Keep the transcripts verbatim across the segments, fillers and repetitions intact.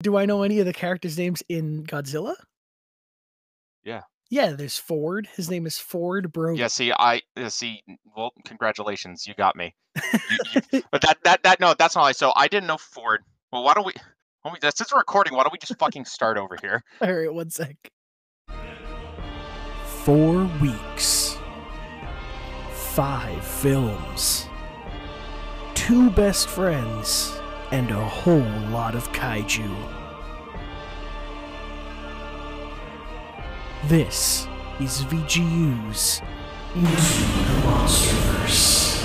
do I know any of the characters' names in Godzilla? Yeah. Yeah, there's Ford. His name is Ford Brogan. Yeah, see, I uh, see. Well, congratulations, you got me. You, you, but that, that, that, no, that's not. Like, so I didn't know Ford. Well, why don't we? Why don't we since we're recording, why don't we just fucking start over here? All right, one sec. Four weeks. Five films. Two best friends. And a whole lot of kaiju. This is V G U's Into the Monsterverse.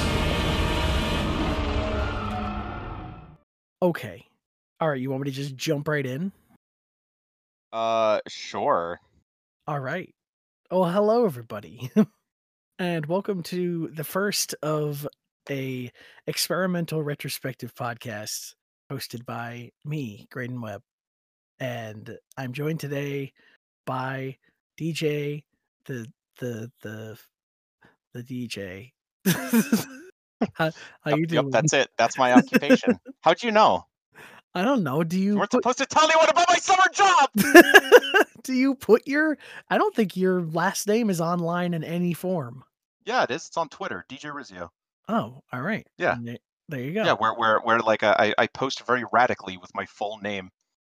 Okay. Alright, you want me to just jump right in? Uh, sure. Alright. Oh, hello everybody. And welcome to the first of a experimental retrospective podcast hosted by me, Graydon Webb. And I'm joined today by D J, the the the the D J. how how Yep, you yep, doing? that's it. That's my occupation. How'd you know? I don't know. Do You you weren't put supposed to tell me what about my summer job. do you put your I don't think your last name is online in any form. Yeah, it is. It's on Twitter, D J Rizio. Oh, all right. Yeah. There, there you go. Yeah, where where where like uh, I I post very radically with my full name.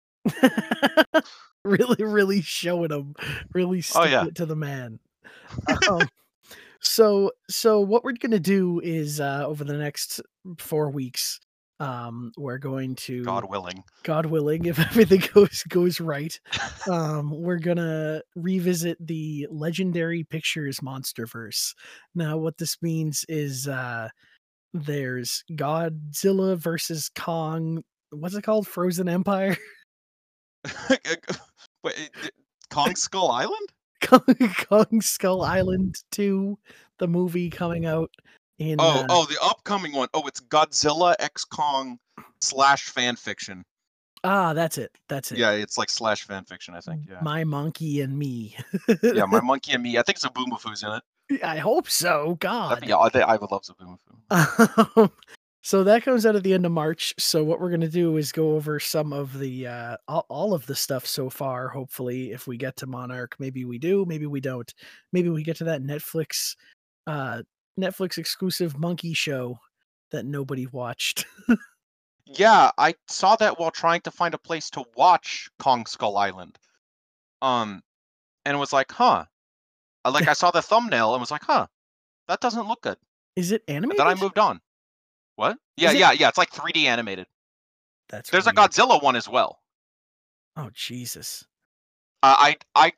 really, really showing them, really Oh sticking yeah. it to the man. Um, so, so what we're gonna do is uh, over the next four weeks, um, we're going to, God willing. God willing, if everything goes goes right, um, we're gonna revisit the Legendary Pictures Monsterverse. Now, what this means is uh, there's Godzilla versus Kong. What's it called? Frozen Empire. Wait, Kong Skull Island? Kong, Kong Skull Island two, the movie coming out in. Oh, Uh, oh, the upcoming one. Oh, it's Godzilla X Kong slash fan fiction. ah, that's it. That's it. Yeah, it's like slash fan fiction, I think. Yeah. My Monkey and Me. Yeah, My Monkey and Me. I think Zabumafu's in it. I hope so. That'd God. be. I I would love Zabumafu. Um, so that comes out at the end of March. So what we're gonna do is go over some of the uh, all, all of the stuff so far. Hopefully, if we get to Monarch, maybe we do, maybe we don't. Maybe we get to that Netflix, uh, Netflix exclusive monkey show that nobody watched. Yeah, I saw that while trying to find a place to watch Kong Skull Island. Um, and was like, huh. I- Like I saw the thumbnail and was like, huh, that doesn't look good. Is it And animated? then I moved on. What? Yeah, Is it- yeah, yeah. It's like three D animated. That's There's weird. a Godzilla one as well. Oh Jesus. Uh, I I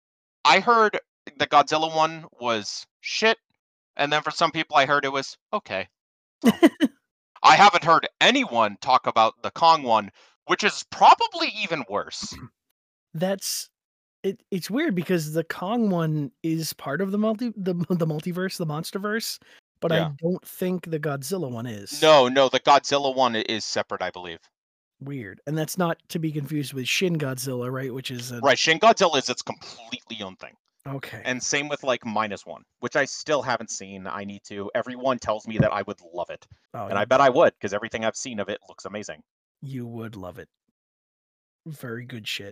I heard the Godzilla one was shit, and then for some people I heard it was okay. So, I haven't heard anyone talk about the Kong one, which is probably even worse. That's it. It's weird because the Kong one is part of the multi the the multiverse, the MonsterVerse, but I Yeah. don't think the Godzilla one is. No, no, the Godzilla one i- is separate, I believe. Weird, and that's not to be confused with Shin Godzilla, right? Which is a, Right, Shin Godzilla is its completely own thing. okay. And same with like Minus One, which I still haven't seen. I need to. Everyone tells me that I would love it. Oh, And I you- bet I would, because everything I've seen of it looks amazing. you would love it. Very good shit.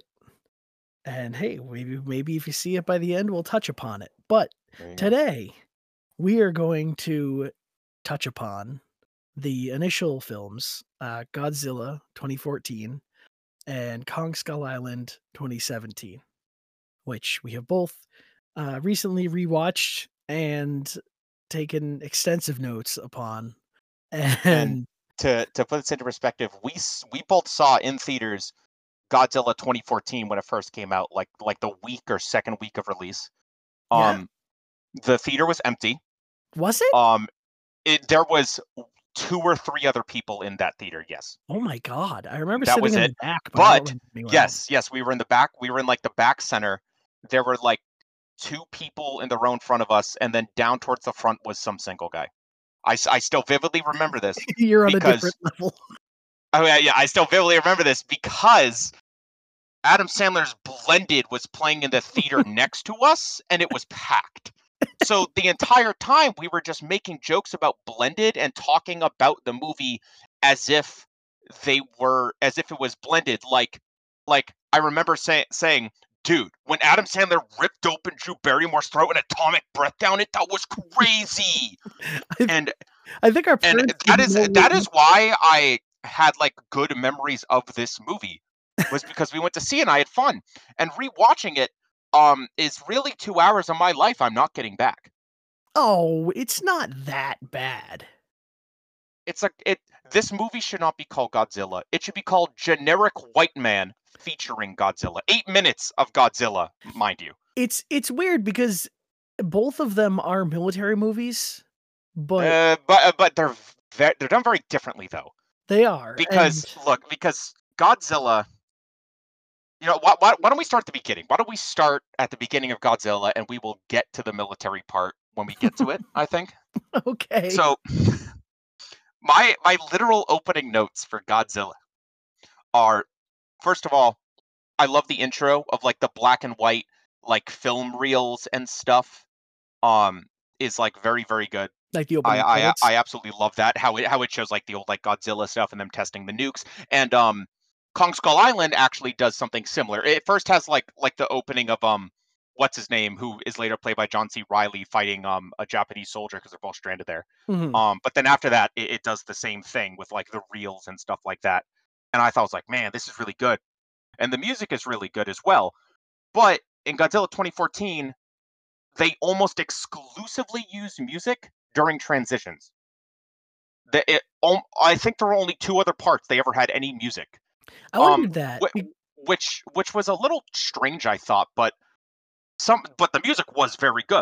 And hey, maybe maybe if you see it by the end, we'll touch upon it. But There you go. today, we are going to touch upon the initial films, uh, Godzilla twenty fourteen and Kong Skull Island twenty seventeen, which we have both uh, recently rewatched and taken extensive notes upon. And, And to to put this into perspective, we s- we both saw in theaters Godzilla twenty fourteen when it first came out, like like the week or second week of release. Yeah. Um, the theater was empty. was it? Um, it there was two or three other people in that theater. Yes, Oh my god! I remember that sitting was in it. the back, but, I don't But remember anyone else. yes, yes, we were in the back. We were in like the back center. There were like two people in the row in front of us, and then down towards the front was some single guy. I, s- I still vividly remember this You're on a because different level. oh yeah, yeah, I still vividly remember this because Adam Sandler's Blended was playing in the theater next to us, and it was packed. So the entire time we were just making jokes about Blended and talking about the movie as if they were as if it was Blended. Like like I remember say, saying, "Dude, when Adam Sandler ripped open Drew Barrymore's throat and atomic breath down it, that was crazy." I, And I think our and parents that didn't is know that what. is why I had like good memories of this movie, was because we went to see it and I had fun. And rewatching it um is really two hours of my life I'm not getting back. Oh, it's not that bad. It's like it this movie should not be called Godzilla. It should be called Generic White Man featuring Godzilla. eight minutes of Godzilla, mind you. It's it's weird because both of them are military movies, but Uh, but uh, but they're ve- they're done very differently though. they are, and Because look, because Godzilla, you know, why, why, why don't we start at the beginning? Why don't we start at the beginning of Godzilla and we will get to the military part when we get to it, I think. okay. So, my my literal opening notes for Godzilla are, first of all, I love the intro of like the black and white like film reels and stuff. Um is like very very good. Like the I opening I credits. I absolutely love that, how it how it shows like the old like Godzilla stuff and them testing the nukes. And um Kong Skull Island actually does something similar. It first has like like the opening of um what's his name, who is later played by John C. Riley, fighting um a Japanese soldier because they're both stranded there. Mhm. Um but then after that it, it does the same thing with like the reels and stuff like that. And I thought, I was like, man, this is really good. And the music is really good as well. But in Godzilla twenty fourteen, they almost exclusively use music during transitions. The, it, um, I think there were only two other parts they ever had any music, I um, wondered that. wh- be- which which was a little strange, I thought, but some but the music was very good.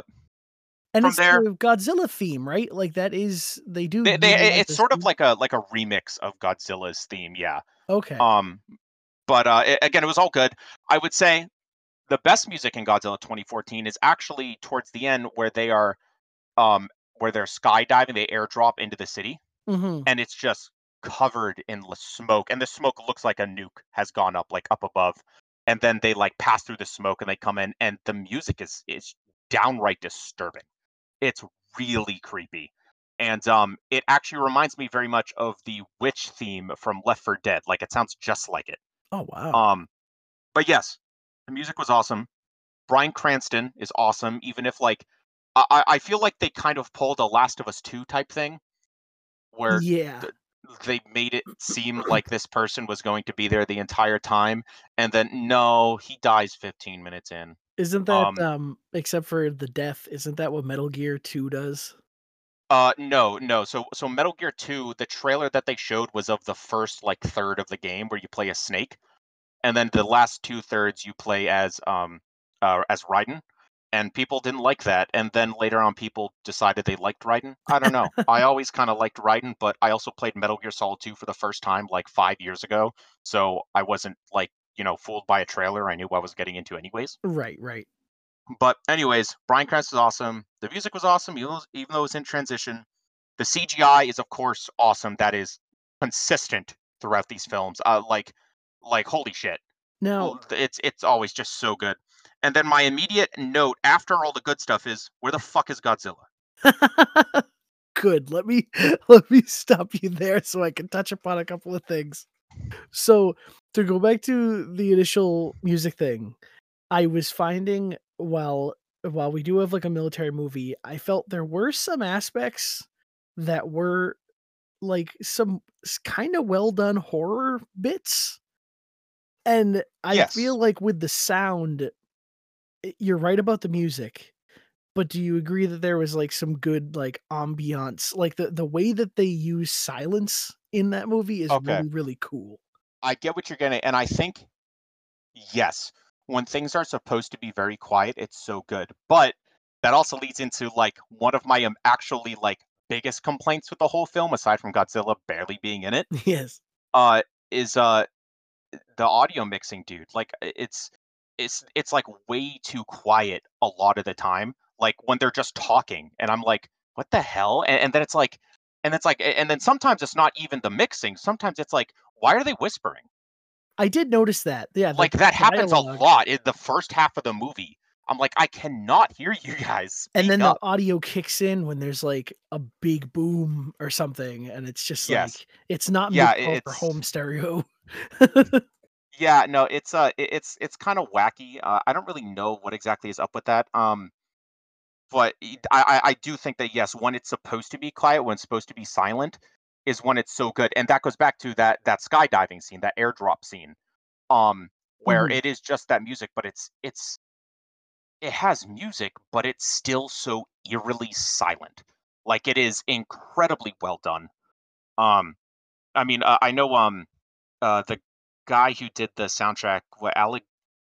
And From it's there, the Godzilla theme, right? Like that is they do they, they utilize it's this sort of theme. like a like a remix of Godzilla's theme, yeah. Okay. Um, but uh, it, again, it was all good. I would say the best music in Godzilla twenty fourteen is actually towards the end, where they are um where they're skydiving, they airdrop into the city, Mhm. and it's just covered in l- smoke, and the smoke looks like a nuke has gone up like up above, and then they like pass through the smoke and they come in, and the music is is downright disturbing. It's really creepy. And um it actually reminds me very much of the witch theme from Left four Dead. Like, it sounds just like it. Oh, wow. um but yes, the music was awesome. Bryan Cranston is awesome, even if like i i I feel like they kind of pulled a Last of Us two type thing, where Yeah. th- they made it seem like this person was going to be there the entire time, and then no, he dies fifteen minutes in. Isn't that, Um, um except for the death, isn't that what Metal Gear two does? uh, no, no. So, so Metal Gear two, the trailer that they showed was of the first like third of the game where you play as Snake, and then the last two thirds you play as um, uh, as Raiden. And people didn't like that, and then later on, people decided they liked Raiden. I don't know. I always kind of liked Raiden, but I also played Metal Gear Solid two for the first time like five years ago, so I wasn't like, you know, fooled by a trailer. I knew what I was getting into anyways. Right, right. But anyways, Bryan Cranston was awesome. The music was awesome, even though, even though it was in transition. The C G I is, of course, awesome. That is consistent throughout these films. Uh, like, like holy shit, Now L- it's it's always just so good. And then my immediate note after all the good stuff is, where the fuck is Godzilla? good. Let me let me stop you there so I can touch upon a couple of things. So, to go back to the initial music thing, I was finding while while we do have, like, a military movie, I felt there were some aspects that were, like, some kinda well done horror bits, and I Yes. feel like with the sound, eh, you're right about the music, but do you agree that there was, like, some good, like, ambiance? Like, the the way that they use silence in that movie is Okay. really, really cool. I get what you're getting, and I think yes, when things are supposed to be very quiet, it's so good. But that also leads into like one of my um, actually like biggest complaints with the whole film, aside from Godzilla barely being in it, Yes. uh, is uh the audio mixing, dude. Like, i- it's it's it's like way too quiet a lot of the time. Like when they're just talking, and I'm like, what the hell? And, and then it's like, and it's like, a- and then sometimes it's not even the mixing. Sometimes it's like, why are they whispering? I did notice that. Yeah, the Like, that happens a dialogue. lot in the first half of the movie. I'm like, I cannot hear you guys. And Speak then the up. audio kicks in when there's, like, a big boom or something, and it's just Yes. like it's not made Yeah, i- for it's home stereo. Yeah, no, it's uh, it, it's it's kind of wacky. Uh, I don't really know what exactly is up with that. Um, but y- I, I I do think that yes, when it's supposed to be quiet, when it's supposed to be silent, is when it's so good, and that goes back to that that skydiving scene, that airdrop scene, um, where Mhm. it is just that music, but it's it's it has music, but it's still so eerily silent. Like it is incredibly well done. Um, I mean, uh, I know um uh the guy who did the soundtrack, what Alec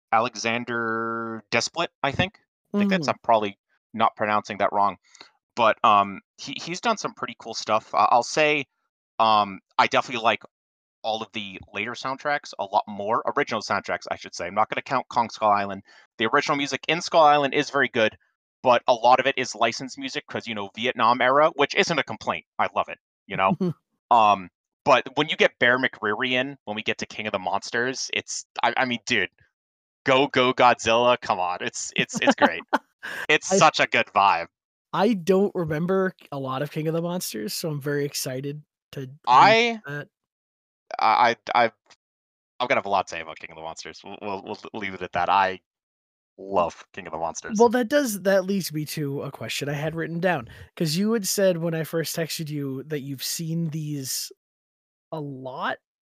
Alexander Desplat, I think. I think that's Mhm. I'm probably not pronouncing that wrong, but um he he's done some pretty cool stuff. Uh, I'll say um I definitely like all of the later soundtracks a lot more. Original soundtracks, I should say. I'm not going to count Kong Skull Island. The original music in Skull Island is very good, but a lot of it is licensed music because, you know, Vietnam era, which isn't a complaint. I love it, you know? Um, but when you get Bear McCreary in, when we get to King of the Monsters, it's, I, I mean, dude, go, go Godzilla. Come on. It's, it's, it's great. It's I such a good vibe. I don't remember a lot of King of the Monsters, so I'm very excited to read I, that. I, I, I've, I'm gonna have a lot to say about King of the Monsters. We'll, we'll, we'll leave it at that. I love King of the Monsters. Well, that does that leads me to a question I had written down because you had said when I first texted you that you've seen these a lot.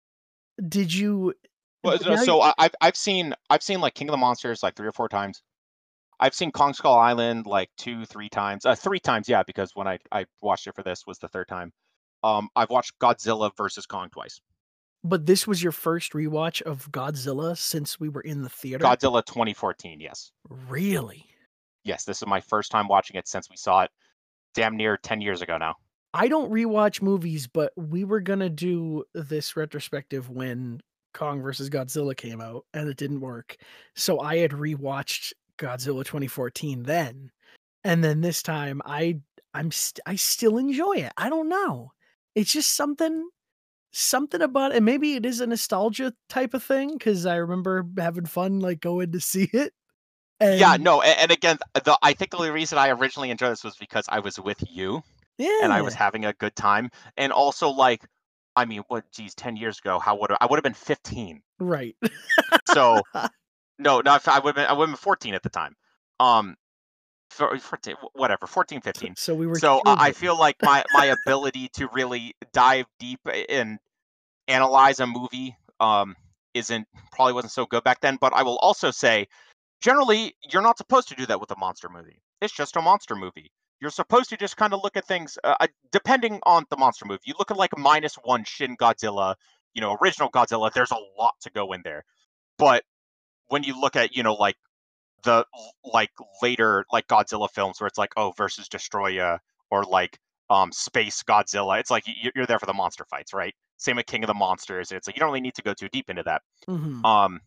Did you Well, but no, now you so I, I've I've seen I've seen like King of the Monsters like three or four times. I've seen Kong Skull Island like two, three times. Uh, three times, yeah, because when I I watched it for this was the third time. Um, I've watched Godzilla versus Kong twice. but this was your first rewatch of Godzilla since we were in the theater? Godzilla twenty fourteen, yes, Really? yes, this is my first time watching it since we saw it damn near ten years ago now. I don't rewatch movies, but we were gonna do this retrospective when Kong versus Godzilla came out, and it didn't work. So I had rewatched Godzilla twenty fourteen then, and then this time I I'm st- I still enjoy it. I don't know. It's just something something about it. And maybe it is a nostalgia type of thing because I remember having fun like going to see it. Yeah, And no, and, and again, the I think the only reason I originally enjoyed this was because I was with you and I was yeah, having a good time, and also like, I mean, what, geez, ten years ago, how would I, I would have been fifteen. right. So no, not I would have been I would have been fourteen at the time. Um, for, fourteen, whatever, fourteen, fifteen. So we were So I I children. feel like my my ability to really dive deep and analyze a movie um isn't probably wasn't so good back then. But I will also say, generally, you're not supposed to do that with a monster movie. It's just a monster movie. You're supposed to just kind of look at things uh, uh, depending on the monster movie. You look at like minus one Shin Godzilla, you know, original Godzilla. There's a lot to go in there, but when you look at, you know, like the like later like Godzilla films where it's like, oh, versus Destroya, or like um Space Godzilla, it's like y- you're there for the monster fights, right? Same with King of the Monsters. It's like you don't really need to go too deep into that. Mhm. Um,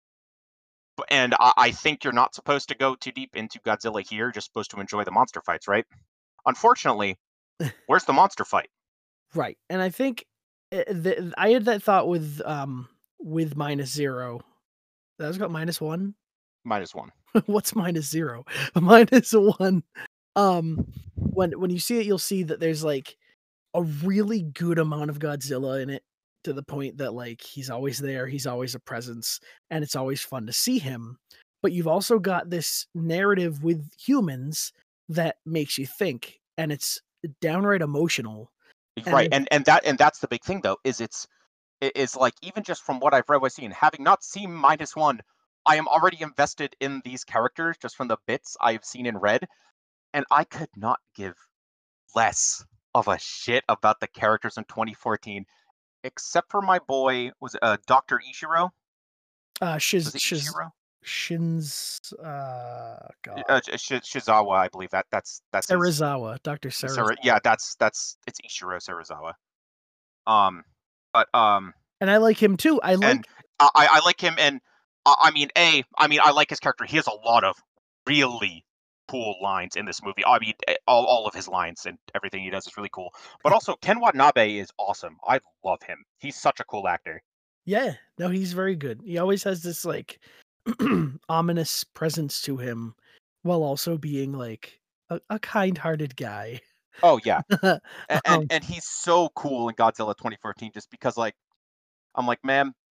b- and I, I think you're not supposed to go too deep into Godzilla here. You're just supposed to enjoy the monster fights, right? Unfortunately, where's the monster fight? Right, and I think, eh, the I had that thought with, um, with minus zero. That was got minus one? Minus one. What's minus zero? Minus one. Um, when when you see it, you'll see that there's, like, a really good amount of Godzilla in it to the point that, like, he's always there, he's always a presence, and it's always fun to see him, but you've also got this narrative with humans that makes you think, and it's downright emotional, and I Right, and and that and that's the big thing though, is it's i- is like even just from what I've read, what seen, having not seen minus one, I am already invested in these characters just from the bits I've seen and read, and I could not give less of a shit about the characters in twenty fourteen, except for my boy, was it, uh, Doctor Ishiro? Uh, Shiz Was it Shiz Ishiro? Shins uh, Uh, God, Sh- Shizawa, I believe that that's that's his. Serizawa, doctor Sara, yeah, Serizawa, that's that's it's Ishiro Serizawa. Um, but um, and I like him too. I and like I I I like him, and I I mean, A, I mean, I like his character. He has a lot of really cool lines in this movie. I mean, eh, all all of his lines and everything he does is really cool. But also, Ken Watanabe is awesome. I love him. He's such a cool actor. yeah, no, he's very good. He always has this, like, ominous presence to him while also being, like, a a kind-hearted guy. Oh yeah, and and, Um, and he's so cool in Godzilla twenty fourteen, just because like I'm like, man.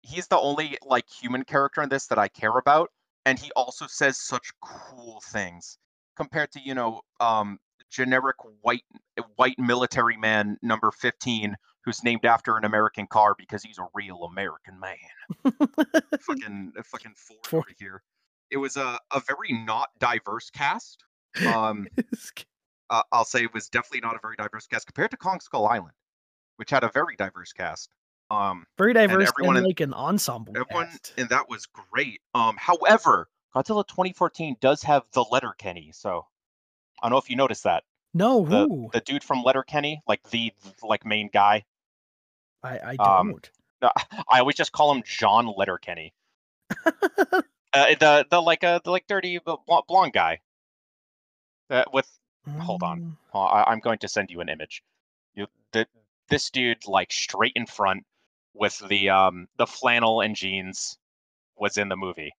he's the only like human character in this that I care about, and he also says such cool things compared to you know um, generic white white military man number fifteen who's named after an American car because he's a real American man. Fucking fucking Ford For over here. It was a a very not diverse cast. Um, uh, I'll say it was definitely not a very diverse cast compared to Kong Skull Island, which had a very diverse cast. Um, Very and diverse everyone and in like an ensemble everyone cast. and that was great. Um, however, Godzilla twenty fourteen does have the Letterkenny, so I don't know if you noticed that. No, The who? the dude from Letterkenny, like the like main guy. I I Um, don't. no, I always just call him John Letterkenny. Uh, the the like uh the like dirty bl- blonde guy. Uh, with hold on, Mm, Uh, I, I'm going to send you an image. You the this dude like straight in front with the um the flannel and jeans was in the movie.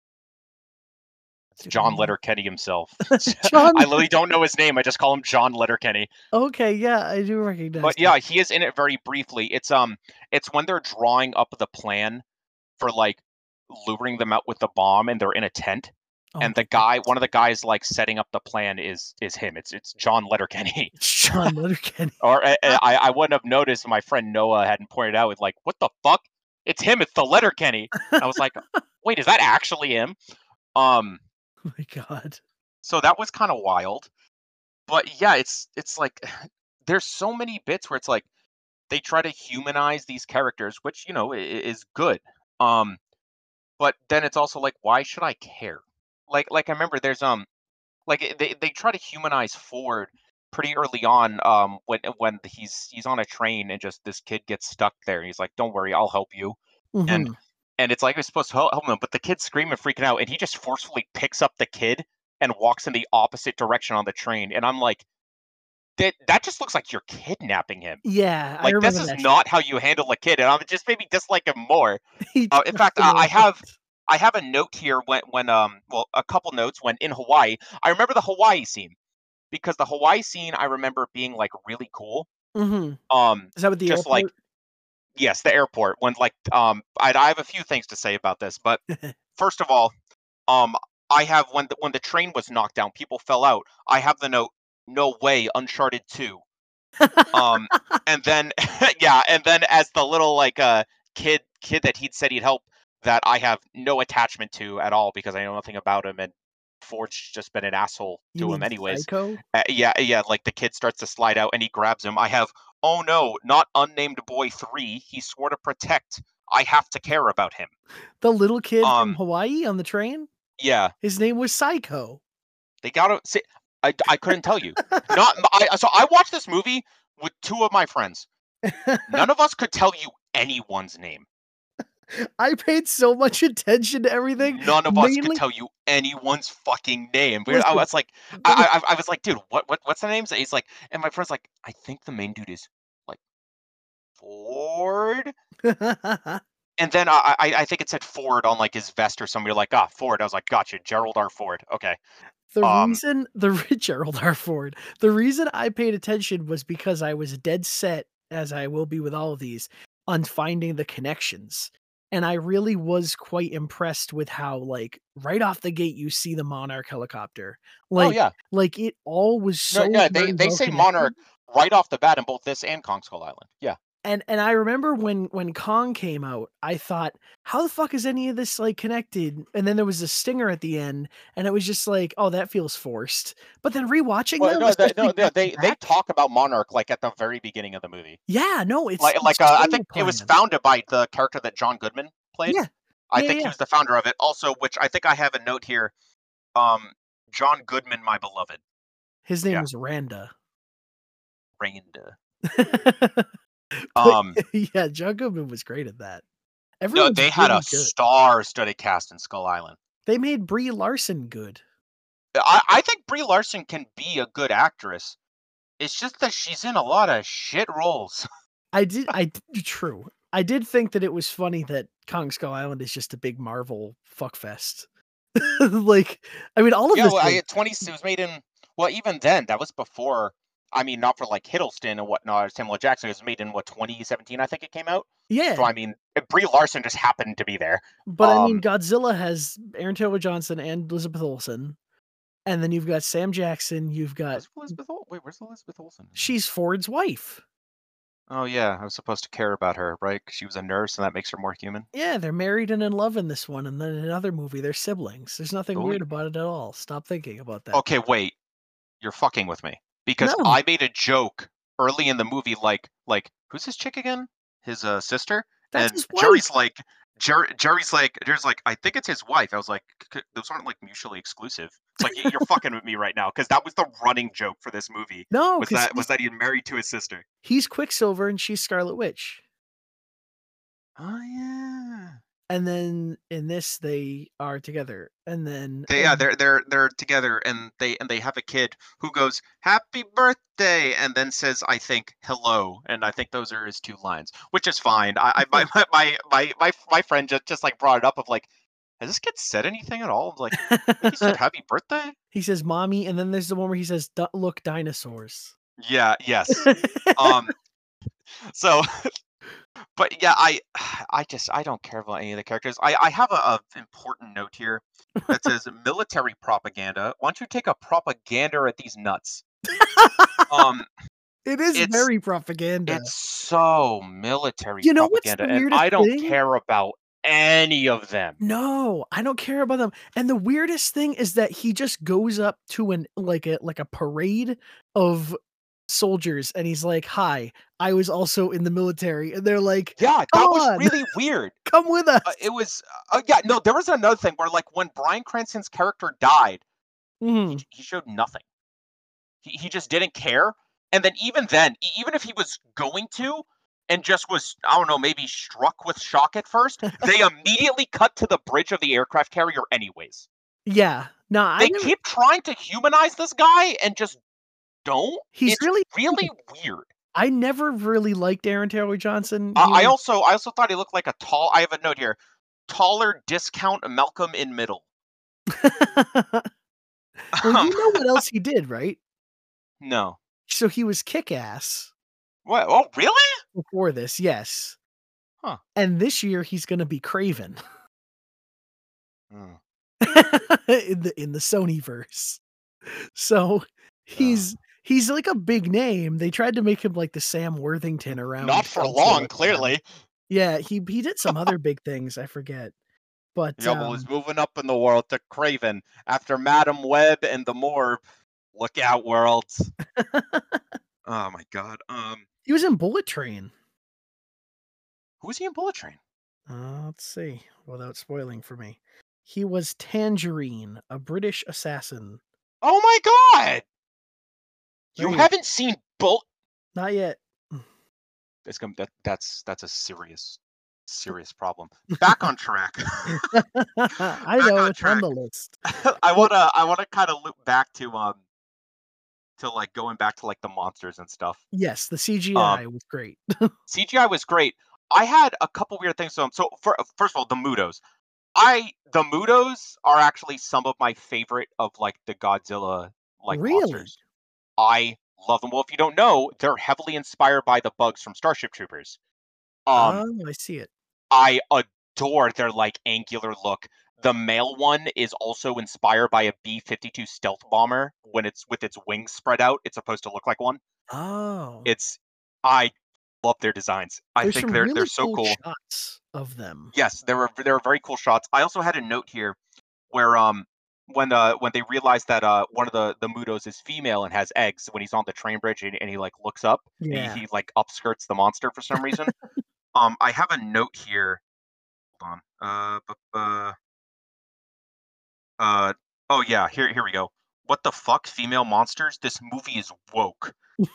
It's do John I Letterkenny himself. John I literally don't know his name. I just call him John Letterkenny. Okay, yeah, I do recognize But that. yeah, he is in it very briefly. It's um, it's when they're drawing up the plan for like luring them out with the bomb, and they're in a tent. Oh And the my guy, goodness. one of the guys, like setting up the plan is is him. It's it's John Letterkenny. It's John Letterkenny. Or I, I I wouldn't have noticed if my friend Noah hadn't pointed out with like, what the fuck? It's him. It's the Letterkenny. I was like, wait, is that actually him? Um, Oh my god. so that was kind of wild. But yeah, it's it's like there's so many bits where it's like they try to humanize these characters, which you know i- i- is good. Um, but then it's also like, why should I care? Like like I remember there's um like eh, they they try to humanize Ford pretty early on um when when he's he's on a train and just this kid gets stuck there and he's like, don't worry, I'll help you. And Mhm. and it's like he's supposed to help help him, but the kid's screaming, freaking out, and he just forcefully picks up the kid and walks in the opposite direction on the train. And I'm like, that that just looks like you're kidnapping him. Yeah, I Like this remember is that not shot. how you handle a kid, and I'm just maybe dislike him more. He Uh, in tossed fact, him I, I around. have I have a note here when when um well a couple notes when in Hawaii. I remember the Hawaii scene because the Hawaii scene I remember being like really cool. Mhm. Um, Is that with the just like airport? yes, the airport when like um I, I have a few things to say about this, but first of all, um I have when the when the train was knocked down, people fell out. I have the note, no way, Uncharted two. Um, and then yeah, and then as the little like uh kid kid that he'd said he'd help that I have no attachment to at all because I know nothing about him and Ford's just been an asshole You to him mean anyways. Psycho? Uh, yeah, yeah, like the kid starts to slide out and he grabs him. I have oh no, not unnamed boy three. He swore to protect. I have to care about him. The little kid from Um, Hawaii on the train? yeah, His name was Psycho. they gotta see. I, I couldn't tell you. Not I. So I watched this movie with two of my friends. None of us could tell you anyone's name. I paid so much attention to everything, None of us could mainly tell you anyone's fucking name. We I listen, was like the I I I was like, "Dude, what what what's the name?" He's like and my friend's like, "I think the main dude is, like, Ford?" And then I I I think it said Ford on, like, his vest or something. You're like, "Ah, Ford." I was like, "Gotcha, Gerald R. Ford. Okay." The Um, reason the ri Gerald R. Ford. The reason I paid attention was because I was dead set, as I will be with all of these, on finding the connections, and I really was quite impressed with how, like, right off the gate, you see the Monarch helicopter. oh, Like yeah. like, it all was No, so yeah, they very they well say connected. Monarch right off the bat in both this and Kong Skull Island. Yeah. And and I remember when when Kong came out, I thought, "How the fuck is any of this, like, connected?" And then there was a stinger at the end, and it was just like, "Oh, that feels forced." But then rewatching Well, them, no, they especially no, no, back to they they back talk about Monarch, like, at the very beginning of the movie. yeah, no, it's Like it's like, uh, I so think well it was planned. founded by the character that John Goodman played. Yeah. I Yeah, think he yeah. was the founder of it. Also, which I think I have a note here, um, John Goodman, my beloved. His name Yeah, was Randa. Randa. But Um, yeah, John Goodman was great at that. no, Everyone's they had a really good. star-studded cast in Skull Island. They made Brie Larson good. I I think Brie Larson can be a good actress. It's just that she's in a lot of shit roles. I did I d true. I did think that it was funny that Kong Skull Island is just a big Marvel fuckfest. Like, I mean, all of Yeah, this well, is I twenty it was made in well, even then, that was before I mean, not for, like, Hiddleston and whatnot or Samuel L. Jackson. It was made in, what, twenty seventeen, I think it came out? Yeah. So I mean, Brie Larson just happened to be there. But I mean, Um, Godzilla has Aaron Taylor Johnson and Elizabeth Olsen, and then you've got Sam Jackson. You've got where's Elizabeth? Ol- Wait, where's Elizabeth Olsen? she's Ford's wife. Oh yeah, I was supposed to care about her, right? Because she was a nurse, and that makes her more human. Yeah, they're married and in love in this one, and then in another movie, they're siblings. There's nothing The only weird about it at all. Stop thinking about that. okay, wait, you're fucking with me because No, I made a joke early in the movie, like, like who's his chick again? His uh, sister, that's and his wife. Jerry's like, Jer- Jerry's like, Jerry's like, I think it's his wife. I was like, "C- those aren't like mutually exclusive. It's like y- you're fucking with me right now because that was the running joke for this movie. No, Was because that was he's, that he's married to his sister? he's Quicksilver and she's Scarlet Witch. Oh yeah. And then in this, they are together. And then, They, yeah, um, they're they're they're together, and they and they have a kid who goes happy birthday and then says I think hello, and I think those are his two lines, which is fine. I, I my, my my my my my friend just just like brought it up of like, has this kid said anything at all? I'm like, I think he said happy birthday. he says "mommy," and then there's the one where he says "Du- "look, dinosaurs." Yeah, yes. Um. So, but yeah, I I just I don't care about any of the characters. I I have a, a important note here that says military propaganda. Why don't you take a propaganda at these nuts? Um. It is It's very propaganda. it's so military You know what's propaganda, the and weirdest I don't thing? care about any of them. No, I don't care about them. And the weirdest thing is that he just goes up to an like a like a parade of soldiers and he's like, "Hi, I was also in the military." And they're like, Yeah, "Come that was on, really weird. come with Uh, us." it was uh, yeah, no, there was another thing where like when Bryan Cranston's character died, he Mhm. he showed nothing. He he just didn't care. And then even then, e- even if he was going to and just was I don't know, maybe struck with shock at first, they immediately cut to the bridge of the aircraft carrier anyways. Yeah. No, I They never keep trying to humanize this guy and just don't. he's It's really really weird. I never really liked Aaron Taylor Johnson. I, He I was also I also thought he looked like a tall. I have a note here. Taller discount Malcolm in Middle. Well, Um, you know what else he did, right? no. So he was Kick-Ass What? Oh, really? before this, yes. Huh. And this year he's gonna be Craven Mm, in the in the Sonyverse. So uh, he's he's like a big name. They tried to make him like the Sam Worthington not around for long, Godzilla time. clearly. Yeah, he he did some other big things, I forget. But, Yeah, well, he's um moving up in the world to Craven after Madam Web and the Morb. Look out, worlds. Oh my god. Um, he was in Bullet Train. who was he in Bullet Train? Uh, let's see, without spoiling for me. He was Tangerine, a British assassin. Oh my god! There You you haven't seen Bull? Not yet. It's gonna that that's that's a serious serious problem. Back on track. I Back know, on it's on track. the list. I But wanna I wanna kind of loop back to um to like going back to like the monsters and stuff. yes, the Um, C G I was great. C G I was great. I had a couple weird things. So, so for, first of all, the Mudos. I the Mudos are actually some of my favorite of like the Godzilla like Really? monsters. I love them. Well, if you don't know, they're heavily inspired by the bugs from Starship Troopers. Um, Oh, I see it. I adore their like angular look. The male one is also inspired by a B fifty-two stealth bomber. When it's with its wings spread out, it's supposed to look like one. Oh. It's I love their designs. I There's think some they're they're really so cool cool. shots of them. Yes, there were there were very cool shots. I also had a note here where um when uh when they realized that uh one of the the Mudos is female and has eggs when he's on the train bridge and, and he like looks up and he, Yeah. he like upskirts the monster for some reason. Um, I have a note here. Hold on. Uh, bu- bu- uh, oh yeah, here here we go. What the fuck, female monsters? This movie is woke.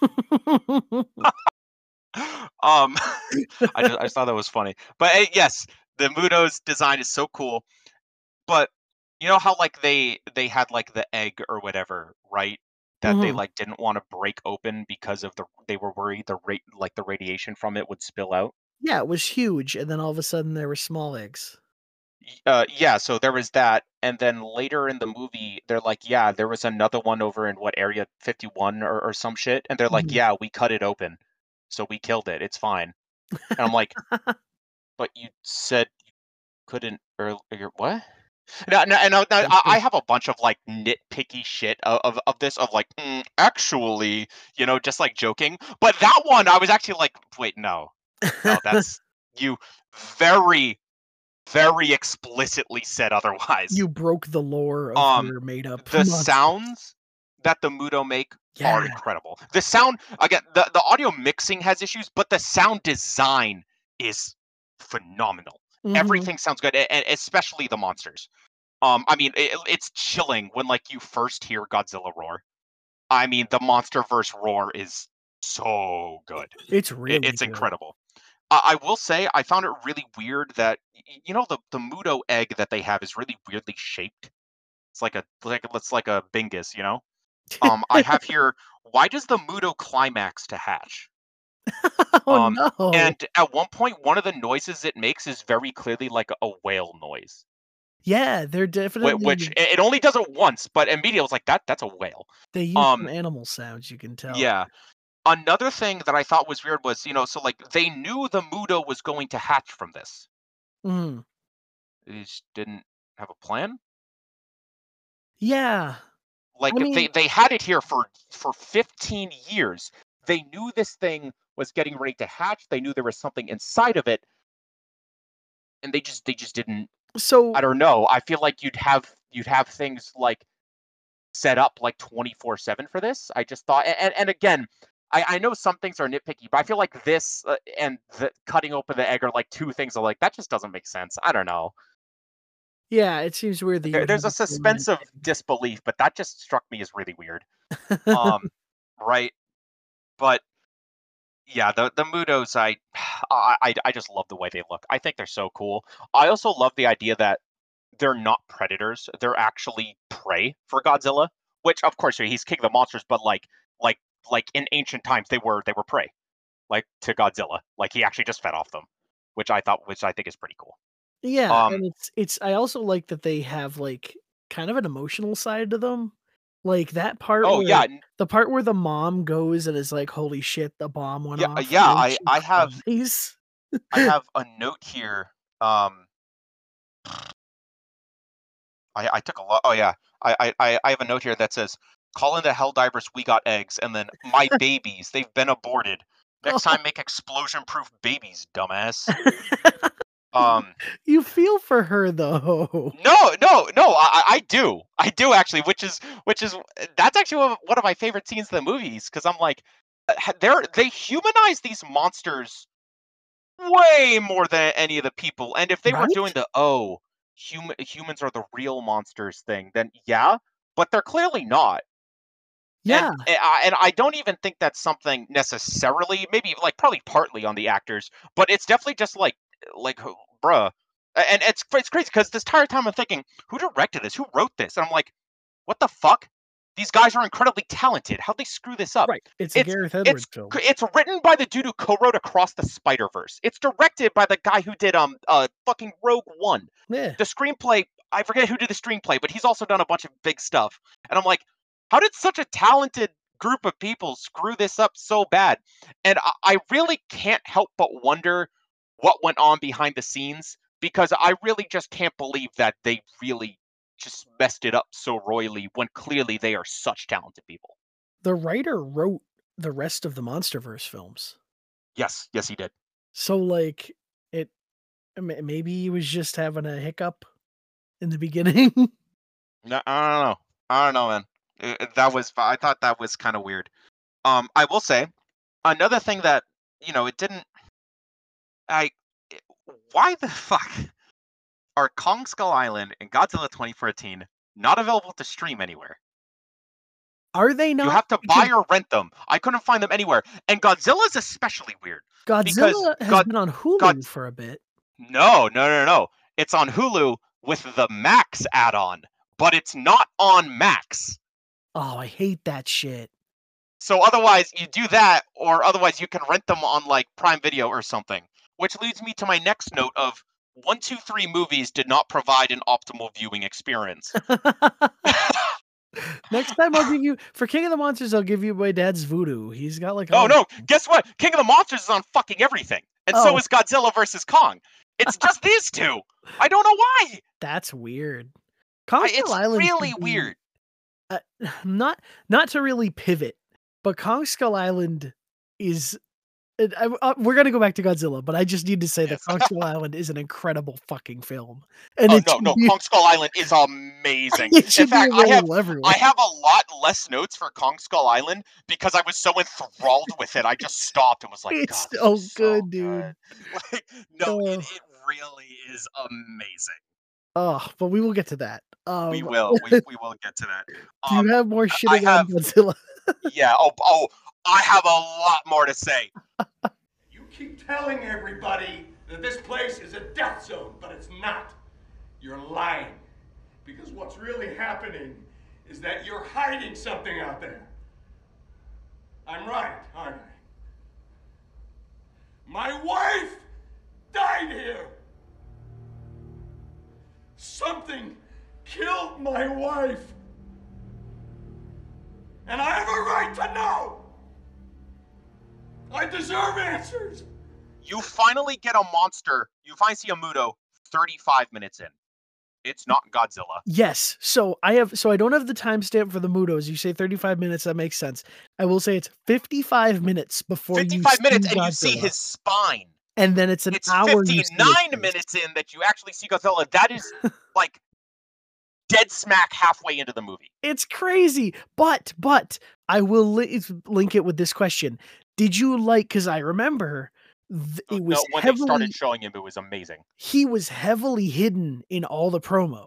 Um, I just I just thought that was funny. But uh, yes, the Mudo's design is so cool. But you know how like they they had like the egg or whatever, right? That they Mhm. like didn't want to break open because of the they were worried the rate like the radiation from it would spill out. Yeah, it was huge, and then all of a sudden there were small eggs. Y- Uh, yeah, so there was that, and then later in the movie, they're like, yeah, there was another one over in what area fifty-one or, or some shit, and they're like, Mhm. yeah, we cut it open, so we killed it. It's fine. And I'm like, "But you said you couldn't earlier what?" No, no, and now now I I have a bunch of, like, nitpicky shit o of of this of, like, "Mm, actually," you know, just, like, joking, but that one, I was actually like, "Wait, no. No, that's you very, very explicitly said otherwise." You broke the lore of Um, your made up the monsters. sounds that the Muto make are Yeah. incredible. The sound again, the the audio mixing has issues, but the sound design is phenomenal. Mhm. Everything sounds good, a and especially the monsters. Um, I mean, it it's chilling when, like, you first hear Godzilla roar. I mean, the MonsterVerse roar is so good. It's It really it's good. incredible. I I will say I found it really weird that y y you know, the the Muto egg that they have is really weirdly shaped? It's like a like it's like a Bingus, you know? Um, I have here, why does the Muto climax to hatch? Oh, Um, no. and at one point, one of the noises it makes is very clearly like a whale noise. Yeah, they're Whi which definitely it it only does it once, but immediately I was like, "That that's a whale." they use some Um, animal sounds, you can tell. yeah. Another thing that I thought was weird was, you know, so, like, they knew the Muto was going to hatch from this. Mhm. They just didn't have a plan? Yeah. Like, I they mean, they had it here for for fifteen years. They knew this thing was getting ready to hatch, they knew there was something inside of it, and they just they just didn't I so don't know, I feel like you'd have you'd have things, like, set up, like, twenty-four seven for this. I just thought a and and again, I I know some things are nitpicky, but I feel like this, uh, and the cutting open the egg are, like, two things I'm like, "That just doesn't make sense." I don't know. yeah, it seems weird that you There would have there's a a dormant suspense of egg. disbelief, but that just struck me as really weird. Um, right? But yeah, the the Mutos, I I I I just love the way they look. I think they're so cool. I also love the idea that they're not predators. They're actually prey for Godzilla, which of course he's king of the monsters, but like like like in ancient times they were they were prey like to Godzilla. Like he actually just fed off them, which I thought which I think is pretty cool. Yeah, Um and it's it's I also like that they have, like, kind of an emotional side to them. Like, that part oh where yeah, n- the part where the mom goes and is like, "Holy shit, the bomb went yeah, uh, off," yeah, and then I she I have cries. I have a note here. Um I I took a lot. Oh yeah. I I I I have a note here that says call in the Helldivers, we got eggs, and then my babies, they've been aborted. Next time make explosion proof babies, dumbass. You Um you feel for her, though. no, no, no, I I I do. I do actually, which is which is that's actually one of one of my favorite scenes in the movies because I'm like uh, ha- they're they humanize these monsters way more than any of the people. And if they were doing Right? the oh, human humans are the real monsters thing, then yeah, but they're clearly not. And Yeah, and I, and I don't even think that's something necessarily, maybe like probably partly on the actors, but it's definitely just like like who- bruh. A- And it's it's crazy because this entire time I'm thinking, who directed this? Who wrote this? And I'm like, what the fuck? These guys are incredibly talented. How'd they screw this up? right, it's a It's Gareth it's Edwards c- film. it's written by the dude who co-wrote Across the Spider-Verse. It's directed by the guy who did um uh fucking Rogue One. Yeah. The screenplay, I forget who did the screenplay, but he's also done a bunch of big stuff. And I'm like, how did such a talented group of people screw this up so bad? And I, I really can't help but wonder what went on behind the scenes because I really just can't believe that they really just messed it up so royally when clearly they are such talented people. The writer wrote the rest of the MonsterVerse films. Yes, yes, he did. So, like, it may maybe he was just having a hiccup in the beginning. No, I don't know. I don't know, man. Uh, uh, That was I thought that was kind of weird. Um, I will say another thing that you know it didn't. I it- why the fuck are Kong Skull Island and Godzilla twenty fourteen not available to stream anywhere? Are they You not? have to Because buy or rent them. I couldn't find them anywhere. And Godzilla's especially weird because Godzilla has God been on God Hulu for a bit. no, no, no, no. It's on Hulu with the Max add-on, but it's not on Max. Oh, I hate that shit. So otherwise you do that or otherwise you can rent them on like Prime Video or something. Which leads me to my next note of one two three movies did not provide an optimal viewing experience. Next time I'll give you for King of the Monsters, I'll give you my dad's Voodoo. He's got, like, Oh all no, guess what? King of the Monsters is on fucking everything. and Oh. so is Godzilla versus Kong. It's just these two. I don't know why. That's weird. Kong I, Skull it's Island really should be, weird. Uh, not not to really pivot, but Kong Skull Island is. It, I, uh, we're gonna go back to Godzilla, but I just need to say Yes. that Kong Skull Island is an incredible fucking film. And Oh it no, should no, be, Kong Skull Island is amazing. it In should fact, be I have available everywhere. I have a lot less notes for Kong Skull Island because I was so enthralled with it. I just stopped and was like, It's God, this so is so good, good. dude. Like, no, it, Oh. it really is amazing. Oh, but we will get to that. Um, We will. We, we will get to that. do you Um, have more I shitting have- on Godzilla? yeah. Oh, oh, I have a lot more to say. You keep telling everybody that this place is a death zone, but it's not. You're lying. Because what's really happening is that you're hiding something out there. I'm right, aren't I? My wife died here. Something killed my wife. And I have a right to know. I deserve answers. You finally get a monster. You finally see a Muto thirty-five minutes in. It's not Godzilla. Yes. So I have. So I don't have the timestamp for the Mutos. You say thirty-five minutes. That makes sense. I will say it's fifty-five minutes before fifty-five you minutes see and you see Godzilla. his spine. And then it's an It's hour. you see his fifty-nine face. minutes in that you actually see Godzilla. That is like dead smack halfway into the movie. It's crazy. But but I will li- link it with this question. Did you like? Because I remember th- it was no, when heavily. they started showing him, it was amazing. He was heavily hidden in all the promo,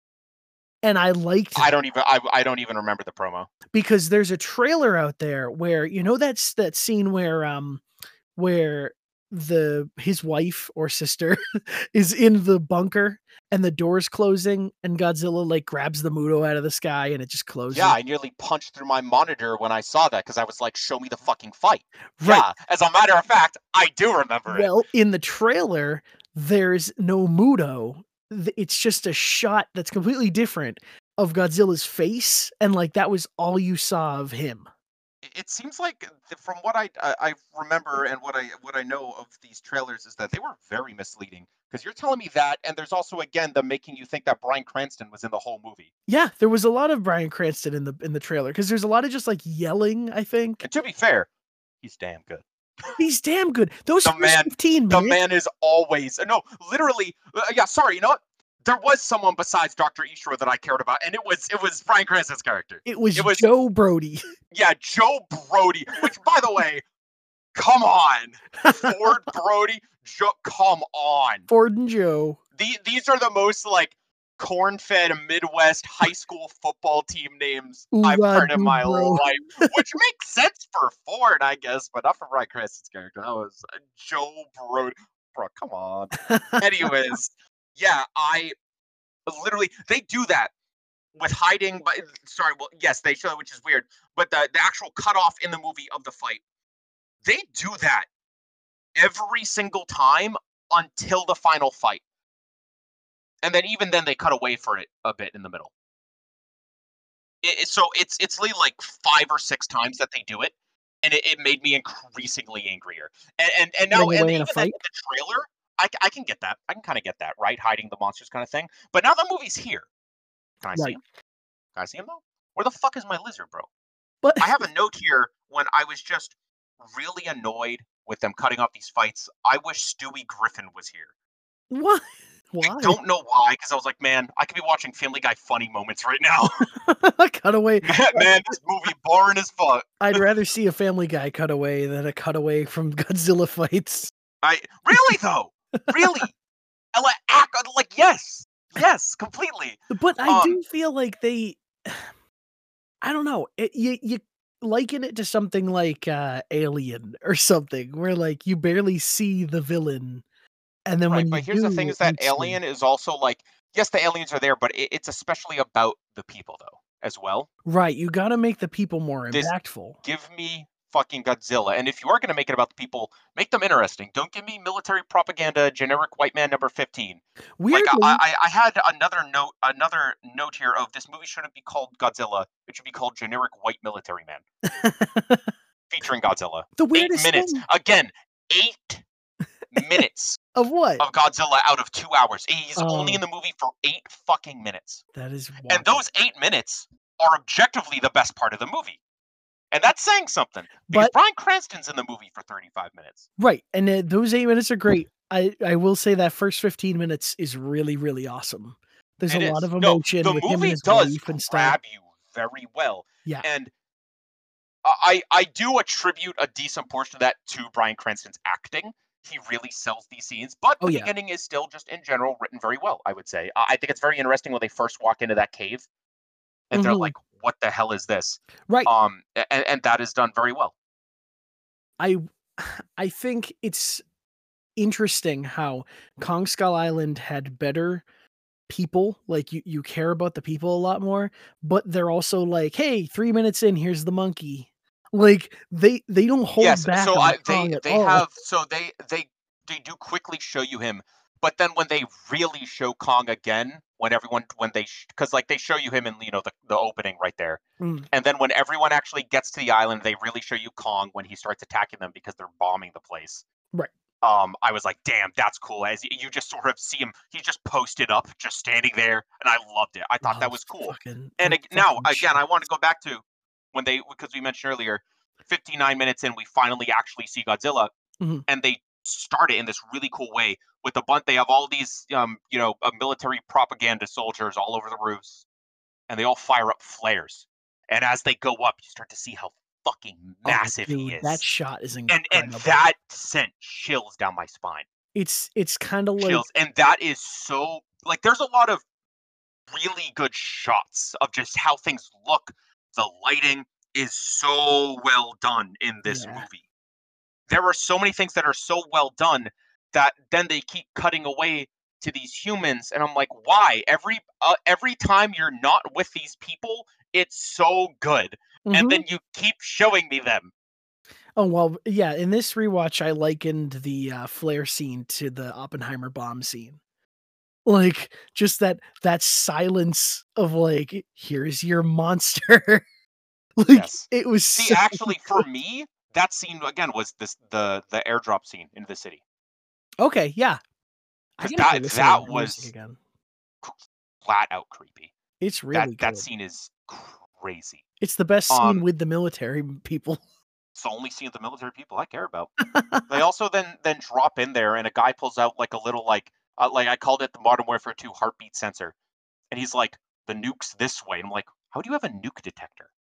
and I liked. I that. don't even. I, I don't even remember the promo. Because there's a trailer out there where you know that's that scene where um where the his wife or sister is in the bunker and the door's closing and Godzilla like grabs the Muto out of the sky and it just closes. Yeah, I nearly punched through my monitor when I saw that because I was like, "Show me the fucking fight." Right. Yeah, as a matter of fact, I do remember it. Well, in the trailer, there's no Muto. Th- It's just a shot that's completely different of Godzilla's face, and like that was all you saw of him. It seems like th- from what I, I I remember and what I what I know of these trailers is that they were very misleading because you're telling me that, and there's also again them making you think that Bryan Cranston was in the whole movie. Yeah, there was a lot of Bryan Cranston in the in the trailer because there's a lot of just like yelling. I think And to be fair, he's damn good. he's damn good. Those The first man- fifteen The minutes. man is always no, literally. Uh, yeah, sorry, you know what? There was someone besides Doctor Ishiro that I cared about, and it was it was Bryan Cranston's character. it was it was- Joe Brody. Yeah, Joe Brody. Which, by the way, come on, Ford Brody. Joe, come on. Ford and Joe. The, these are the most like corn-fed Midwest high school football team names I've Oorah heard in my bro. life, which makes sense for Ford, I guess, but not for Bryan Cranston's character. That was uh, Joe Brody. Bro, come on. Anyways, yeah, I literally they do that with hiding. But sorry, well, yes, they show it, which is weird. But the the actual cutoff in the movie of the fight, they do that every single time until the final fight. And then even then they cut away for it a bit in the middle. It, it- so it's it's really like five or six times that they do it, and it, it made me increasingly angrier. And and, and now Running and away in a even fight? the trailer, I, c- I can get that. I can kind of get that, right? Hiding the monsters kind of thing. But now the movie's here. Can I see Right. him? Can I see him though? Where the fuck is my lizard, bro? But I have a note here when I was just really annoyed with them cutting off these fights. I wish Stewie Griffin was here. what? Why? I don't know why, because I was like, man, I could be watching Family Guy funny moments right now. Cutaway. Man, this movie boring as fuck. I'd rather see a Family Guy cutaway than a cutaway from Godzilla fights. I really though, really, I like act like yes, yes, completely. But I Um, do feel like they, I don't know, it, you you liken it to something like uh, Alien or something, where like you barely see the villain, and then Right, when you but here's the do, thing: it is that makes you- Alien is also like, yes, the aliens are there, but it, it's especially about the people though, as well. right? You got to make the people more This- impactful. Give me fucking Godzilla, and if you are going to make it about the people, make them interesting. Don't give me military propaganda, generic white man number fifteen. Weirdly, Like I, I, I had another note, another note here of this movie shouldn't be called Godzilla. It should be called Generic White Military Man, featuring Godzilla. the Eight weirdest minutes thing, again. Eight minutes Of what? of Godzilla out of two hours. He's Oh. only in the movie for eight fucking minutes. That is wild. And those eight minutes are objectively the best part of the movie. And that's saying something. Because But- Bryan Cranston's in the movie for thirty-five minutes. Right. And uh, those eight minutes are great. I, I will say that first fifteen minutes is really, really awesome. There's It a lot is. of No, emotion the with him and movie his does wife and stuff. grab you very well. Yeah. And I I do attribute a decent portion of that to Bryan Cranston's acting. He really sells these scenes, but Oh, the yeah. beginning is still just in general written very well, I would say. I I think it's very interesting when they first walk into that cave and they're Mhm. like, what the hell is this? Right. Um and, and that is done very well. I I think it's interesting how Kong Skull Island had better people. Like you, you care about the people a lot more, but they're also like, hey, three minutes in, here's the monkey. Like they they don't hold Yes, back. so on I, they Kong at they all. have so they they they do quickly show you him, but then when they really show Kong again, when everyone when they because like they show you him in you know the the opening right there, Mm. and then when everyone actually gets to the island, they really show you Kong when he starts attacking them because they're bombing the place. Right. Um, I was like, damn, that's cool. As y- you just sort of see him, he just posted up, just standing there, and I loved it. I thought Oh, that was cool. fucking- And those ag- now, fucking again, I want to shots. go back to when they, because we mentioned earlier, fifty-nine minutes in, we finally actually see Godzilla, Mhm. and they start it in this really cool way with a bunch. They have all these, um, you know, uh, military propaganda soldiers all over the roofs, and they all fire up flares. And as they go up, you start to see how fucking Oh, massive dude, he is. that shot is and incredible. and that sent chills down my spine. it's it's kind of like Chills, and that is so like. There's a lot of really good shots of just how things look. The lighting is so well done in this Yeah. movie. There are so many things that are so well done that then they keep cutting away to these humans, and I'm like, why? Every uh, every time you're not with these people, it's so good, Mhm. and then you keep showing me them. Oh, well, yeah, in this rewatch, I likened the, uh, flare scene to the Oppenheimer bomb scene. Like, just that that silence of, like, "Here's your monster." Like, Yes. it was See, so actually, for good. me, that scene again was this the the airdrop scene into the city. Okay, yeah. I 'Cause gotta go that- listen that to that music was- again. Flat out creepy. It's really That good. that scene is crazy. It's the best scene um, with the military people. It's the only scene of the military people I care about. They also then then drop in there, and a guy pulls out like a little like uh, like I called it the Modern Warfare two heartbeat sensor, and he's like, "The nuke's this way." And I'm like, "How do you have a nuke detector?"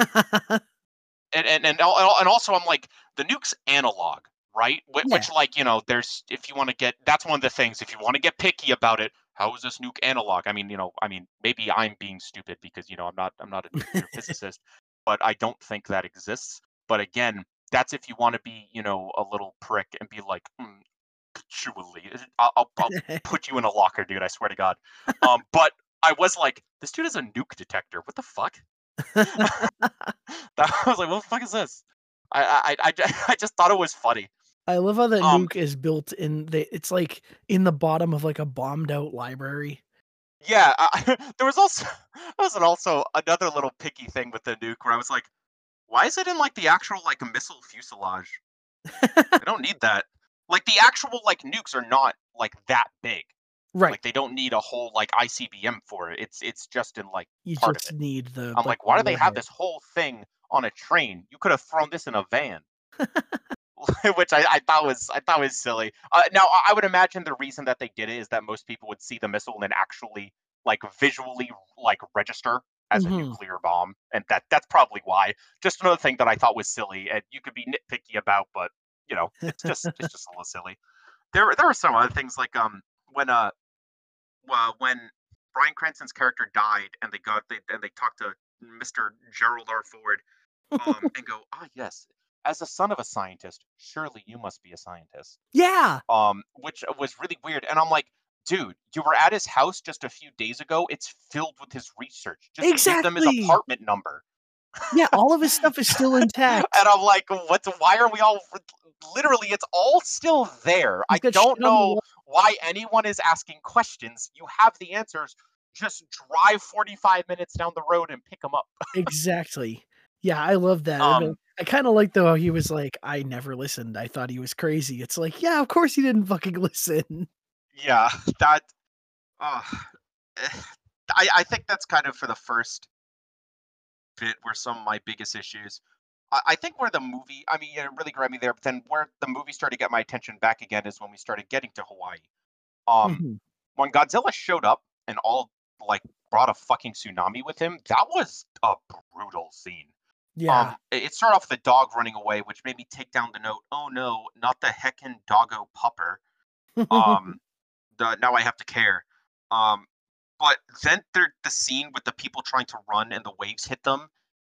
And and and, al- and also I'm like, the nuke's analog, right? Wh- Yeah. Which like you know, there's if you want to get that's one of the things. If you want to get picky about it, how is this nuke analog? I mean, you know, I mean, maybe I'm being stupid because you know I'm not I'm not a nuclear physicist, but I don't think that exists. But again, that's if you want to be you know a little prick and be like, mm, surely I'll, I'll, I'll put you in a locker, dude. I swear to God. Um, but I was like, this dude has a nuke detector. What the fuck? That, I was like, what the fuck is this? I I I, I I just thought it was funny. I love how that Um, nuke is built in the it's, like, in the bottom of, like, a bombed out library. Yeah, I, there was also there was an also another little picky thing with the nuke where I was like, why is it in like the actual like missile fuselage? I don't need that. Like the actual like nukes are not like that big. Right. Like they don't need a whole like I C B M for it. It's it's just in like You part of just it. need the I'm like, why do they have warhead. this whole thing on a train? You could have thrown this in a van. Which I, I thought was I thought was silly. Uh, now I I would imagine the reason that they did it is that most people would see the missile and then actually like visually like register as a Mhm. nuclear bomb, and that that's probably why. Just another thing that I thought was silly, and you could be nitpicky about, but you know, it's just it's just a little silly. There there are some other things like um when uh well, when Bryan Cranston's character died and they got they and they talked to Mister Gerald R. Ford um, and go, ah, yes, as a son of a scientist, surely you must be a scientist. Yeah. Um, which was really weird. And I'm like, dude, you were at his house just a few days ago. It's filled with his research. Just give them his Exactly. apartment number. Yeah, all of his stuff is still intact. And I'm like, what? Why are we all? Literally, it's all still there. He's I got don't shit on the know wall. why anyone is asking questions. You have the answers. Just drive forty-five minutes down the road and pick them up. Exactly. Yeah, I love that. And then Um, I kind of like though how he was like, I never listened. I thought he was crazy. It's like, yeah, of course he didn't fucking listen. yeah, that. Uh, eh, I I think that's kind of for the first bit were some of my biggest issues. I, I think where the movie, I mean, it really grabbed me there, but then where the movie started to get my attention back again is when we started getting to Hawaii. Um, Mhm. when Godzilla showed up and all like brought a fucking tsunami with him, that was a brutal scene. Yeah. Um, it it started off with the dog running away, which made me take down the note. Oh no, not the heckin' doggo pupper. Um, the now I have to care. Um, but then there the scene with the people trying to run and the waves hit them,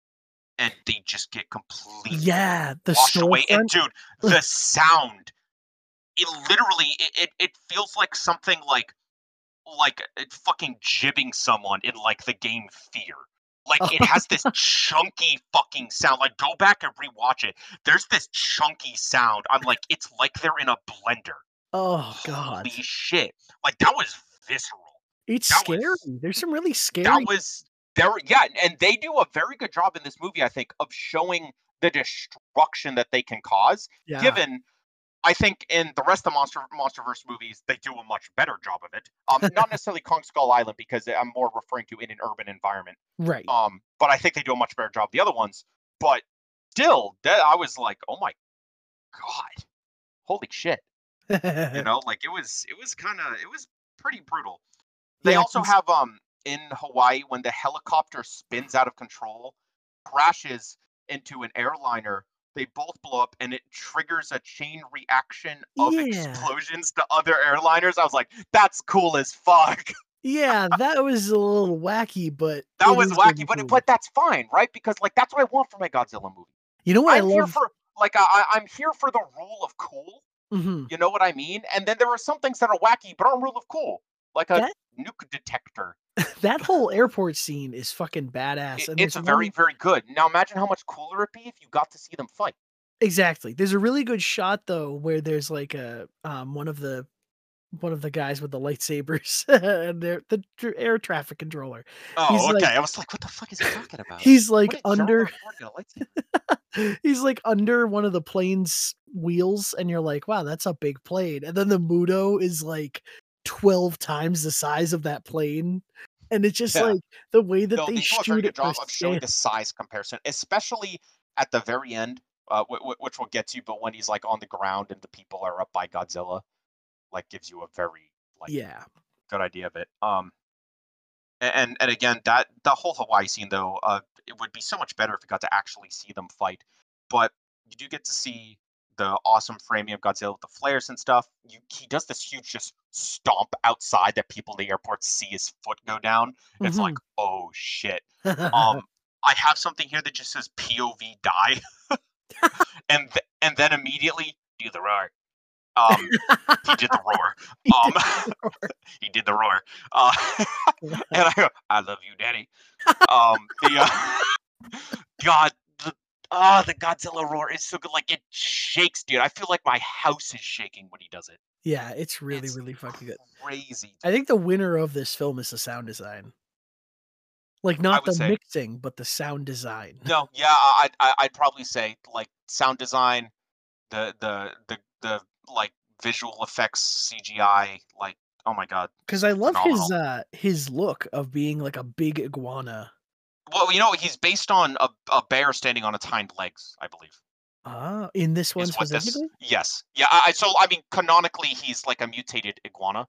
and they just get completely Yeah, the washed away. And storefront. dude, the sound, it literally it, it, it feels like something like like uh, fucking jibbing someone in like the game Fear. Like it has this chunky fucking sound. Like go back and rewatch it. There's this chunky sound. I'm like, it's like they're in a blender. Oh Holy god. shit. Like that was visceral. It's That scary. was There's some really that scary. was there yeah, and they do a very good job in this movie, I think, of showing the destruction that they can cause, Yeah. given I think in the rest of the Monster MonsterVerse movies, they do a much better job of it. Um, not necessarily Kong Skull Island because I'm more referring to in an urban environment. Right. Um, but I think they do a much better job the other ones. But still, that I was like, oh my god, holy shit! You know, like it was, it was kind of, it was pretty brutal. They Yeah, also 'cause have um in Hawaii when the helicopter spins out of control, crashes into an airliner. They both blow up, and it triggers a chain reaction of yeah. explosions to other airliners. I was like, "That's cool as fuck." Yeah, that was a little wacky, but That it was is wacky, really but cool. but that's fine, right? Because like that's what I want from my Godzilla movie. You know what I I'm here love? for like I, I- I'm here for the rule of cool. Mhm. You know what I mean? And then there are some things that are wacky, but aren't rule of cool, like a That nuke detector. that whole airport scene is fucking badass, It, and it's there's very one. very good. Now imagine how much cooler it'd be if you got to see them fight. Exactly. There's a really good shot though where there's like a um one of the one of the guys with the lightsabers and they're the tr- air traffic controller. He's Oh, okay. like I was like, what the fuck is he talking about? he's What like did General under LaFord get a lightsaber? he's like under one of the plane's wheels and you're like, "Wow, that's a big plane." And then the Mudo is like twelve times the size of that plane. And it's just Yeah. like the way that No, they they do a very shoot good it for job of showing scale. the size comparison, especially at the very end, uh, w- w- which we'll get to. But when he's like on the ground and the people are up by Godzilla, like gives you a very like Yeah. good idea of it. Um, a- and and again, that the whole Hawaii scene though, uh, it would be so much better if you got to actually see them fight. But you do get to see the awesome framing of Godzilla with the flares and stuff. You he does this huge just stomp outside that people in the airport see his foot go down. It's like, Mhm. oh shit. Um, I have something here that just says P O V die, and th- and then immediately do the roar. Um, he did the roar. He Um, did the roar. he did the roar. Uh, and I go, I love you, Daddy. Um, the uh, God, the ah, the Godzilla roar is so good. Like it shakes, dude. I feel like my house is shaking when he does it. Yeah, it's really, It's really fucking good. crazy, I dude. think the winner of this film is the sound design. Like, I not would the say mixing, but the sound design. no. Yeah, I, I'd I- I'd probably say like sound design, the the the the like visual effects, C G I. Like, oh my God, Because just I love his, phenomenal. uh, his look of being like a big iguana. Well, you know, he's based on a, a bear standing on its hind legs, I believe. Ah, in this one Is what this specifically? yes. Yeah, I, I so I mean canonically he's like a mutated iguana.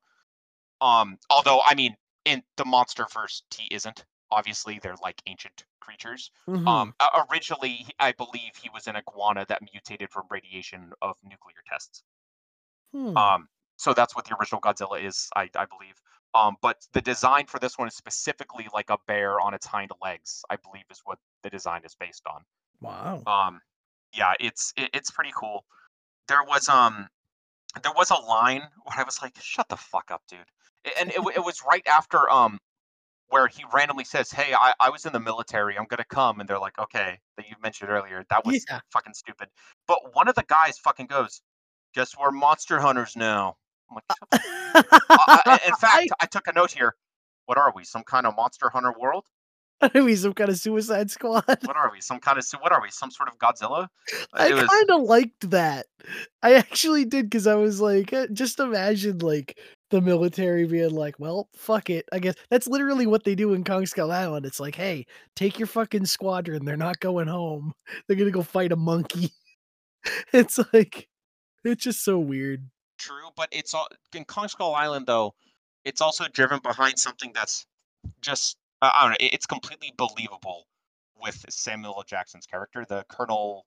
Um although I mean in the monster verse he isn't. Obviously they're like ancient creatures. Mhm. Um o- originally he- I believe he was an iguana that mutated from radiation of nuclear tests. Hmm. Um so that's what the original Godzilla is, I I believe. Um but the design for this one is specifically like a bear on its hind legs, I believe is what the design is based on. Wow. Um yeah, it's it, it's pretty cool. There was um there was a line where I was like, "Shut the fuck up, dude!" A- And it w- it was right after um where he randomly says, "Hey, I, I was in the military. I'm gonna come," and they're like, "Okay," that you mentioned earlier. That was Yeah. fucking stupid. But one of the guys fucking goes, "Guess we're monster hunters now." I'm like, "Shut the." Uh, uh, in I fact, I took a note here. What are we? Some kind of monster hunter world? Are we some kind of Suicide Squad? What are we? Some kind of what are we? Some sort of Godzilla? I It was kind of liked that. I actually did because I was like, uh, just imagine like the military being like, well, fuck it. I guess that's literally what they do in Kong Skull Island. It's like, hey, take your fucking squadron. They're not going home. They're gonna go fight a monkey. It's like, it's just so weird. true, but it's all in Kong Skull Island though. It's also driven behind something that's just uh, I don't know. it- It's completely believable with Samuel L. Jackson's character, the Colonel.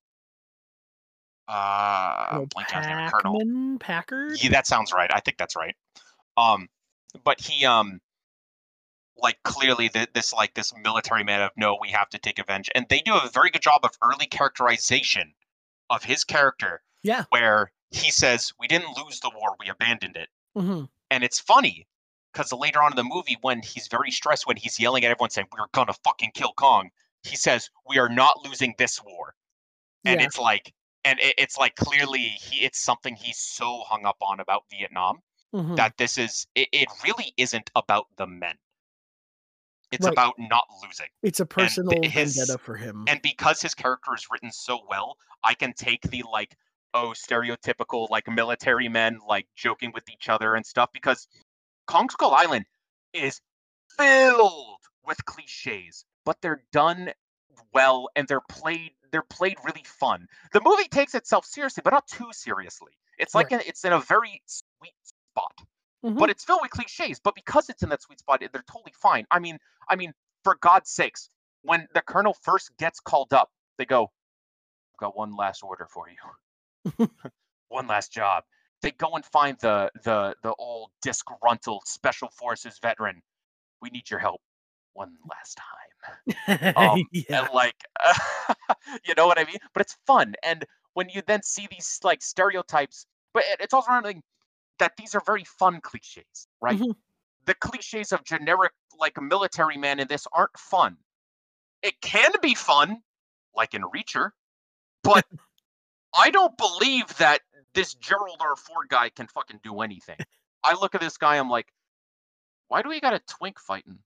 Uh, I'm Little blanking on his name. Colonel. Packman, Packard. Yeah, that sounds right. I think that's right. Um, but he um like clearly th- this like this military man of no, we have to take revenge, and they do a very good job of early characterization of his character, Yeah. where he says, "We didn't lose the war, we abandoned it," hmm and it's funny because later on in the movie, when he's very stressed, when he's yelling at everyone saying, "We're gonna fucking kill Kong," he says, "We are not losing this war," and Yeah. it's like, and it, it's like clearly he it's something he's so hung up on about Vietnam hmm that this is it, it really isn't about the men. It's Right. about not losing. It's a And personal th- his vendetta for him. and because his character is written so well, I can take the like oh stereotypical like military men like joking with each other and stuff because Kong Skull Island is filled with cliches, but they're done well and they're played they're played really fun. The movie takes itself seriously, but not too seriously. It's like Right. in, it's in a very sweet spot. Mhm. But it's filled with cliches. But because it's in that sweet spot, they're totally fine. I mean, I mean, for God's sakes, when the colonel first gets called up, they go, "I've got one last order for you, one last job." They go and find the the the old disgruntled special forces veteran. "We need your help one last time." Um, yeah. and like, you know what I mean? But it's fun, and when you then see these like stereotypes, but it- it's also remembering that these are very fun cliches, right? Mhm. The cliches of generic like military man in this aren't fun. It can be fun, like in Reacher, but I don't believe that this Gerald R. Ford guy can fucking do anything. I look at this guy, I'm like, why do we got a twink fighting?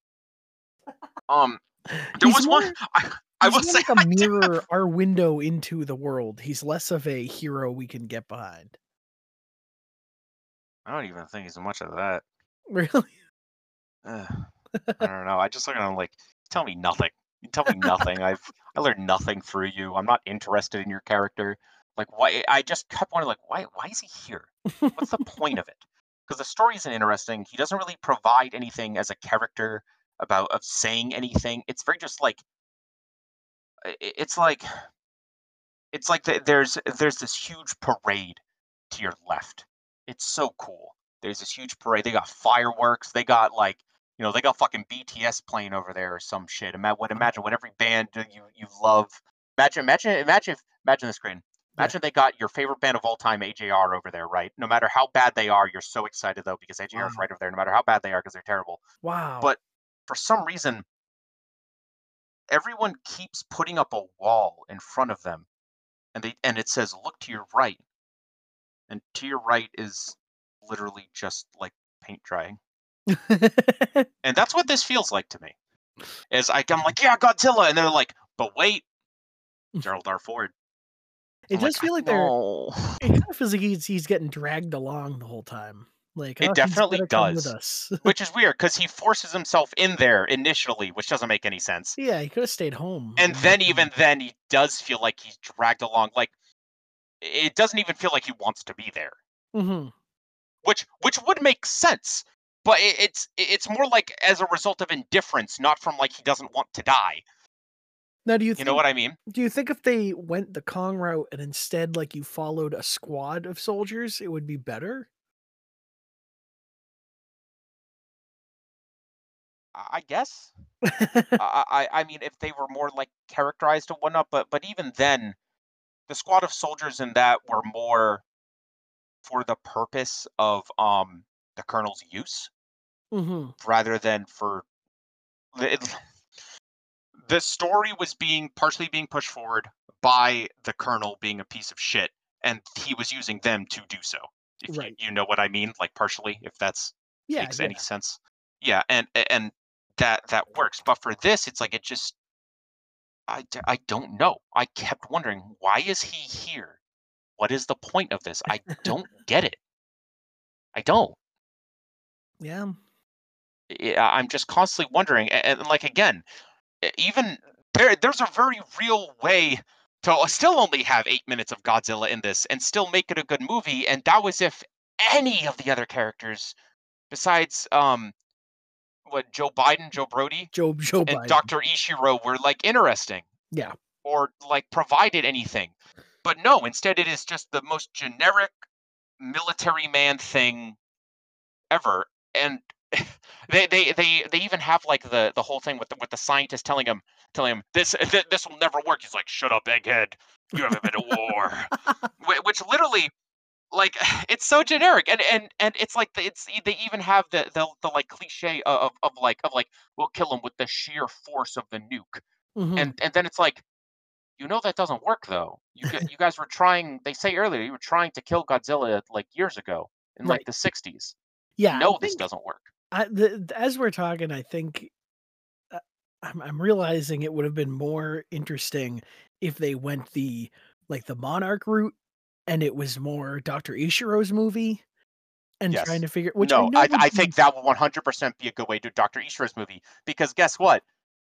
Um, there He's was more one. I, I he's will more say, like a I do have, mirror, our window into the world. He's less of a hero we can get behind. I don't even think he's much of that. Really? Ugh, I don't know. I just look at him like, tell me nothing. You tell me nothing. I've I learned nothing through you. I'm not interested in your character. Like why? I just kept wondering, like, why? Why is he here? What's the point of it? Because the story isn't interesting. He doesn't really provide anything as a character about of saying anything. It's very just like i- i- it's like it's like the, there's there's this huge parade to your left. It's so cool. There's this huge parade. They got fireworks. They got like you know they got fucking B T S playing over there or some shit. Ima- what imagine what every band that you you love. Imagine imagine imagine if, imagine this, Crane. Yeah. Imagine they got your favorite band of all time, A J R, over there, right? No matter how bad they are, you're so excited though because A J R is Wow. right over there. No matter how bad they are, because they're terrible. Wow. But for some reason, everyone keeps putting up a wall in front of them, and they and it says, "Look to your right," and to your right is literally just like paint drying, and that's what this feels like to me. Is like I'm like, yeah, Godzilla, and they're like, but wait, Gerald R. Ford. It I'm does like, feel I like they're know. it kind of feels like he's he's getting dragged along the whole time. Like, It "Oh, he's definitely gotta come with does, us." which is weird because he forces himself in there initially, which doesn't make any sense. Yeah, he coulda stayed home. And and then um even then, he does feel like he's dragged along. Like it doesn't even feel like he wants to be there. Mhm. which which would make sense, but it, it's it's more like as a result of indifference, not from like he doesn't want to die. Now do you You know think what I mean? do you think if they went the Kong route and instead, like, you followed a squad of soldiers, it would be better? I I guess. I, I I mean, if they were more like characterized and whatnot, but but even then, the squad of soldiers in that were more for the purpose of um the colonel's use Mhm. rather than for the, the story was being partially being pushed forward by the colonel being a piece of shit, and he was using them to do so. If you Right. you know what I mean, like partially, if that's Yeah, makes yeah. any sense. Yeah, and and that that works. But for this, it's like it just I, d- I don't know. I kept wondering, why is he here? What is the point of this? I don't get it. I don't. Yeah. I- I'm just constantly wondering, a- and, like again, e- even there, there's a very real way to still only have eight minutes of Godzilla in this and still make it a good movie, and that was if any of the other characters besides um what Joe Biden, Joe Brody, Joe Joe and Biden. doctor Ishiro were like interesting Yeah. or like provided anything. But no, instead it is just the most generic military man thing ever. And they they they they even have like the the whole thing with the, with the scientist telling him telling him this th- this will never work. He's like, "Shut up, egghead. You haven't been to war." Wh- Which literally, like, it's so generic, and and and it's like the, it's they even have the the, the like cliche of of like of like we'll kill him with the sheer force of the nuke, Mhm. and and then it's like, you know that doesn't work though. You get you guys were trying. They say earlier you were trying to kill Godzilla like years ago in like Right. the sixties. You Yeah, I know this think doesn't work. I the the as we're talking, I think, uh, I'm I'm realizing it would have been more interesting if they went the like, the Monarch route, and it was more doctor Ishiro's movie, and trying Yes. to figure which I No, know I would I be think that would one hundred percent be a good way to do doctor Ishiro's movie because guess what?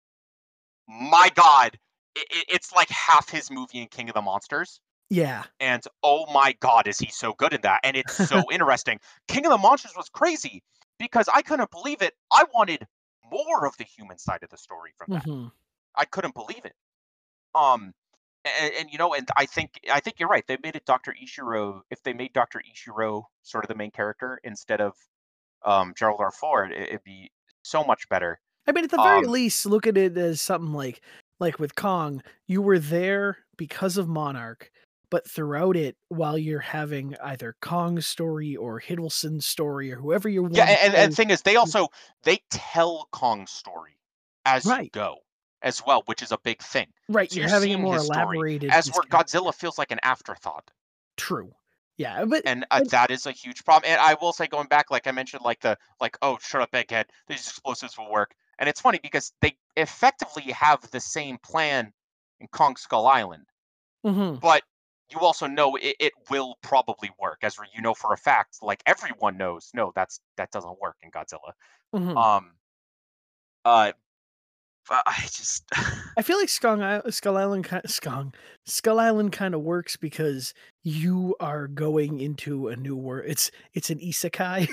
My God, i i- it's like half his movie in King of the Monsters. Yeah. And oh my God, is he so good in that? And it's so interesting. King of the Monsters was crazy because I couldn't believe it. I wanted more of the human side of the story from that. Mhm. I couldn't believe it. Um, and, and you know, and I think I think you're right. They made it doctor Ishiro. If they made doctor Ishiro sort of the main character instead of um, Gerald R. Ford, it, it'd be so much better. I mean, at the very Um, least, look at it as something like like with Kong, you were there because of Monarch, but throughout it, while you're having either Kong's story or Hiddleston's story or whoever you yeah, want and, and the to thing is, they you also they tell Kong's story as you Right. go as well, which is a big thing. Right, So you're you're having it seeing more his story elaborated as his where character. Godzilla feels like an afterthought. True. Yeah, but And uh, and that is a huge problem. And I will say, going back, like I mentioned, like the like, oh, shut up, egghead. These explosives will work. And it's funny because they effectively have the same plan in Kong Skull Island, Mhm, but you also know it, it will probably work, as you know for a fact. Like everyone knows, no, that's that doesn't work in Godzilla. mhm. Um, uh, but I just I feel like Skong Isl Skull Island ki Skong Skull Island kinda works because you are going into a new world. It's it's an isekai.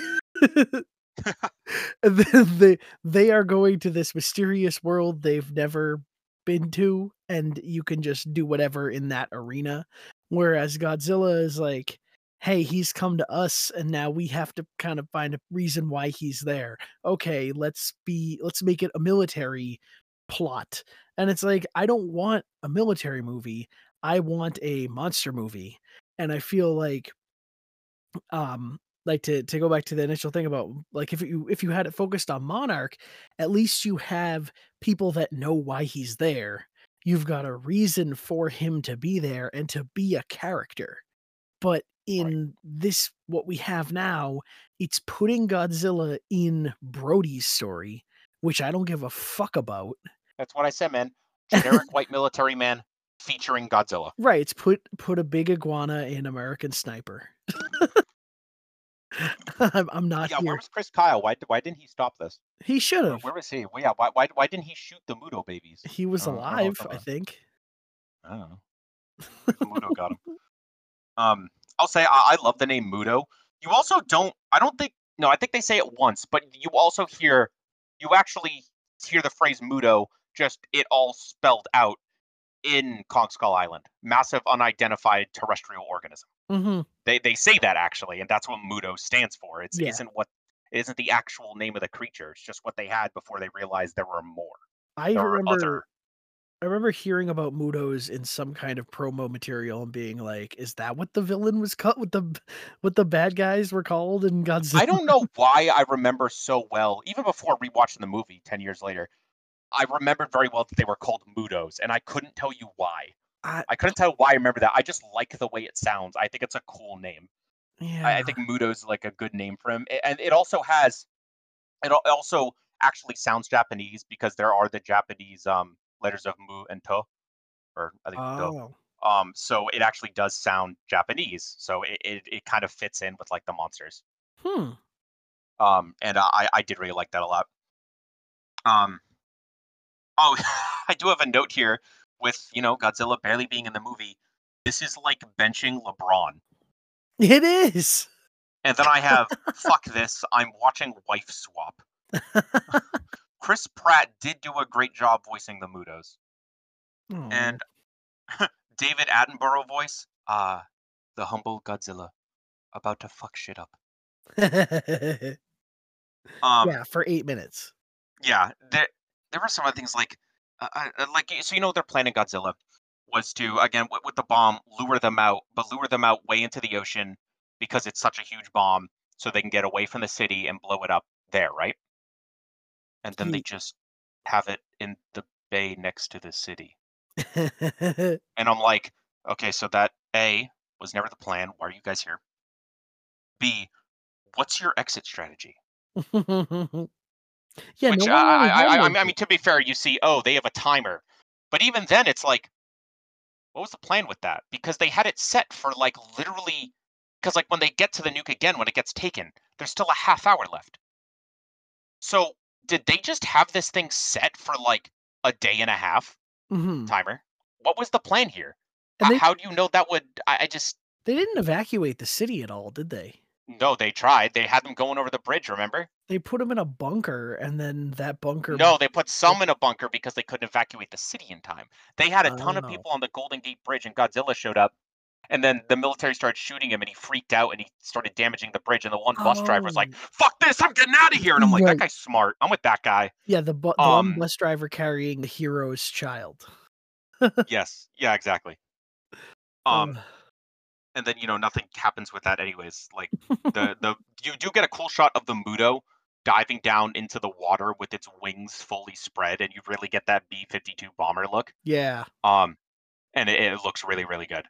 And then they they are going to this mysterious world they've never been to, and you can just do whatever in that arena. Whereas Godzilla is like, "Hey, he's come to us, and now we have to kind of find a reason why he's there. Okay, let's be let's make it a military plot." And it's like, I don't want a military movie. I want a monster movie. And I feel like um like to to go back to the initial thing about like if you if you had it focused on Monarch, at least you have people that know why he's there. You've got a reason for him to be there and to be a character. But right. in this what we have now, it's putting Godzilla in Brody's story, which I don't give a fuck about. That's what I said, man. Generic white military man featuring Godzilla. Right, it's put put a big iguana in American Sniper. I'm I'm not Yeah, where here. was Chris Kyle? Why why didn't he stop this? He should Where, have. where was he? Well, yeah, why, why why didn't he shoot the Muto babies? He I was don't, I don't know what's alive, up I with think. that. I don't know. Muto got him. Um, I'll say I, I love the name Muto. You also don't. I don't think. No, I think they say it once, but you also hear. You actually hear the phrase Muto. Just it all spelled out in Kong Skull Island. Massive unidentified terrestrial organism. Mhm. They they say that actually, and that's what Muto stands for. It's Yeah. isn't what it isn't the actual name of the creature. It's just what they had before they realized there were more. I There are other. remember I remember hearing about Mutos in some kind of promo material and being like, "Is that what the villain was called? What the what the bad guys were called in Godzilla?" I don't know why I remember so well, even before rewatching the movie ten years later. I remembered very well that they were called Mutos, and I couldn't tell you why. I I couldn't tell why I remember that. I just like the way it sounds. I think it's a cool name. I, I yeah. think Muto's like a good name for him, A- and it also has. It al- also actually sounds Japanese because there are the Japanese um letters of mu and to, or I think do. Oh. Um, so it actually does sound Japanese. So it, it, it kind of fits in with like the monsters. Hmm. Um, and I I did really like that a lot. Um, oh, I do have a note here with, you know, Godzilla barely being in the movie. This is like benching LeBron. It is. And then I have, fuck this, I'm watching Wife Swap. Chris Pratt did do a great job voicing the Mutos. Aw. And David Attenborough voice, ah, the humble Godzilla, about to fuck shit up. Um, Yeah, for eight minutes. yeah, there there were some other things like, uh, uh, like so you know their plan in Godzilla was to again with, with the bomb lure them out, but lure them out way into the ocean because it's such a huge bomb, so they can get away from the city and blow it up there, right? And then they Ye just have it in the bay next to the city. And I'm like, okay, so that A was never the plan. Why are you guys here? B, what's your exit strategy? Yeah, no Which I one really I had I I one. mean, I mean, to be fair, you see, oh, they have a timer, but even then, it's like, what was the plan with that? Because they had it set for like literally, because like when they get to the nuke again, when it gets taken, there's still a half hour left. So did they just have this thing set for like a day and a half Mhm. timer? What was the plan here? And How, they how do you know that would? I, I just they didn't evacuate the city at all, did they? no. They tried. They had them going over the bridge. Remember? They put him in a bunker, and then that bunker No, they put some in a bunker because they couldn't evacuate the city in time. They had a ton of Oh. people on the Golden Gate Bridge, and Godzilla showed up. And then the military started shooting him, and he freaked out, and he started damaging the bridge. And the one bus driver was like, Oh. "Fuck this! I'm getting out of here!" And I'm like, "That Right. guy's smart. I'm with that guy." Yeah, the bu the one Um, bus driver carrying the hero's child. yes, yeah, exactly. Um, Ugh. and then you know nothing happens with that, anyways. Like the the you do get a cool shot of the Muto diving down into the water with its wings fully spread, and you really get that B fifty-two bomber look. Yeah. Um, and it, it looks really really good.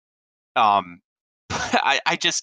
Um, I I just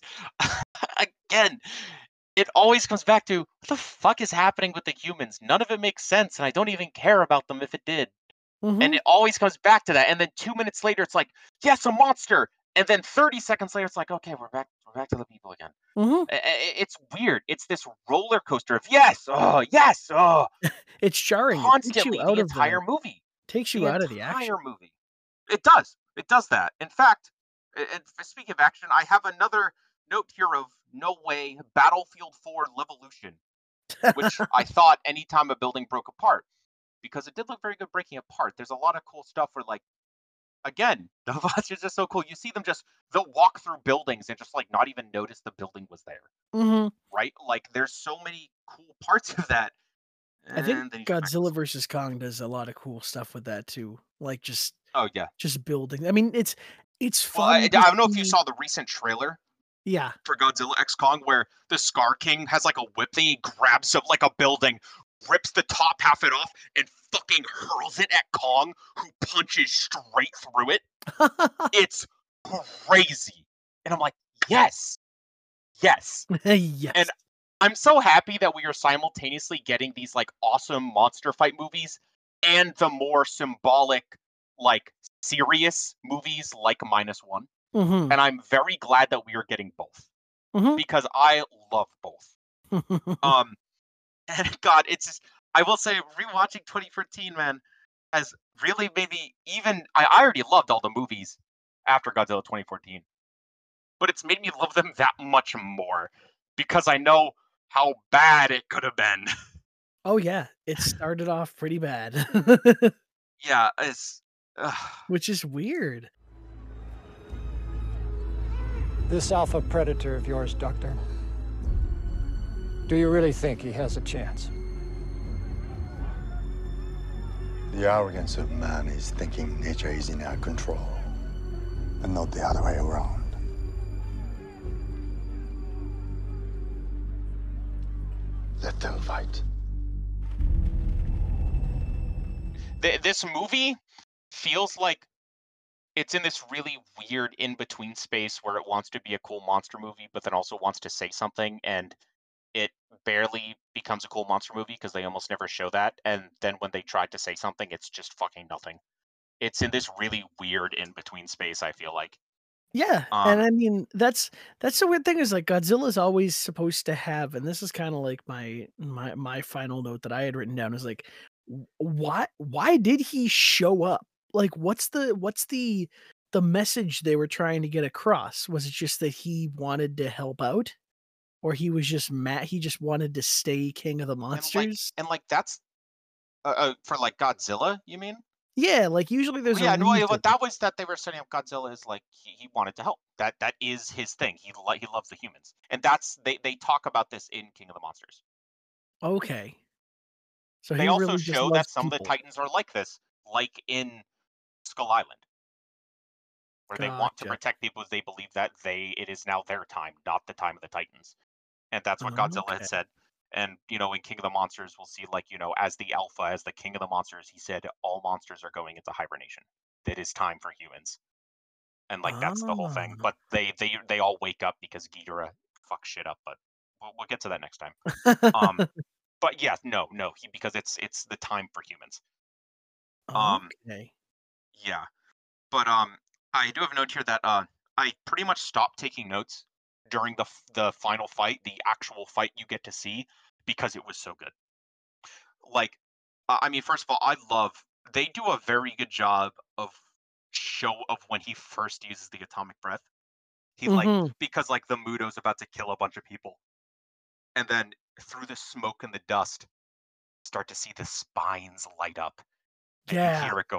again, it always comes back to what the fuck is happening with the humans? None of it makes sense, and I don't even care about them if it did. And Mhm. it always comes back to that. And then two minutes later, it's like, yes, a monster. And then thirty seconds later, it's like, okay, we're back. We're back to the people again. Mhm. I- I- It's weird. It's this roller coaster of yes, oh yes, oh, It's jarring. It takes you constantly out the of the entire movie. takes The you out of the action. entire movie. It does. It does that. In fact, a- and f- speaking of action, I have another note here of no way Battlefield four Levolution, which I thought anytime a building broke apart, because it did look very good breaking apart. There's a lot of cool stuff where like again, the monsters are so cool. You see them just they'll walk through buildings and just like not even notice the building was there, Mhm. right? Like there's so many cool parts of that. I think And then you get back to Godzilla this. versus Kong does a lot of cool stuff with that too. Like just Oh yeah. just building. I mean, it's it's Well, I, I fun to don't know if you see. saw the recent trailer Yeah. for Godzilla X Kong where the Scar King has like a whip thing, he grabs up like a building, rips the top half it off, and fucking hurls it at Kong, who punches straight through it. It's crazy. And I'm like, yes, yes. And Yes. I'm so happy that we are simultaneously getting these like awesome monster fight movies and the more symbolic, like serious movies like Minus One. Mhm. And I'm very glad that we are getting both Mhm. because I love both. Um, and God, it's just, I will say, rewatching twenty fourteen, man, has really made me even. I, I already loved all the movies after Godzilla twenty fourteen, but it's made me love them that much more because I know how bad it could have been. Oh yeah, it started off pretty bad. Yeah, it's. Ugh. Which is weird. This alpha predator of yours, Doctor. Do you really think he has a chance? The arrogance of man is thinking nature is in our control, and not the other way around. Let them fight. Th- this movie feels like it's in this really weird in between space where it wants to be a cool monster movie, but then also wants to say something, and it barely becomes a cool monster movie because they almost never show that, and then when they tried to say something, it's just fucking nothing. It's in this really weird in between space, I feel like. Yeah, and Um, I mean, that's that's the weird thing is, like, Godzilla's always supposed to have and this is kinda like my my my final note that I had written down is, like, w why why did he show up? Like, what's the what's the the message they were trying to get across? Was it just that he wanted to help out? Or he was just mad he just wanted to stay king of the and like monsters? and like that's uh, uh, for like Godzilla, you mean? Yeah, like, usually there's a Yeah, no, yeah, reason. but that was that they were setting up Godzilla as like he, he wanted to help. That that is his thing. He li- he loves the humans, and that's they they talk about this in King of the Monsters. Okay. So They he also really just show that loves some of the people. Titans are like this, like in Skull Island, where they want to Gotcha. protect people as they believe that they it is now their time, not the time of the Titans. And that's what Godzilla had Okay. said. And you know, in King of the Monsters, we'll see like you know, as the alpha, as the king of the monsters, he said all monsters are going into hibernation. It is time for humans, and like that's the whole thing. Ah. But they they they all wake up because Ghidorah fucks shit up. But we'll, we'll get to that next time. Um, but yeah, no, no, he because it's it's the time for humans. Um, Okay. yeah, but um, I do have a note here that uh, I pretty much stopped taking notes during the f- the final fight, the actual fight you get to see, because it was so good. Like, uh, I mean, first of all, I love they do a very good job of show of when he first uses the atomic breath. He like Mhm. because like the Muto's about to kill a bunch of people, and then through the smoke and the dust, start to see the spines light up, and you Yeah. hear it go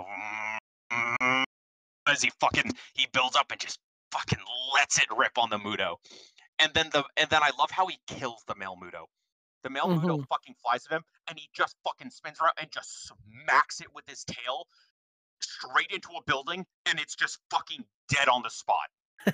as he fucking he builds up and just fucking lets it rip on the Muto. And then the and then I love how he kills the male Muto. The male Muto Mhm. fucking flies at him and he just fucking spins around and just smacks it with his tail straight into a building and it's just fucking dead on the spot.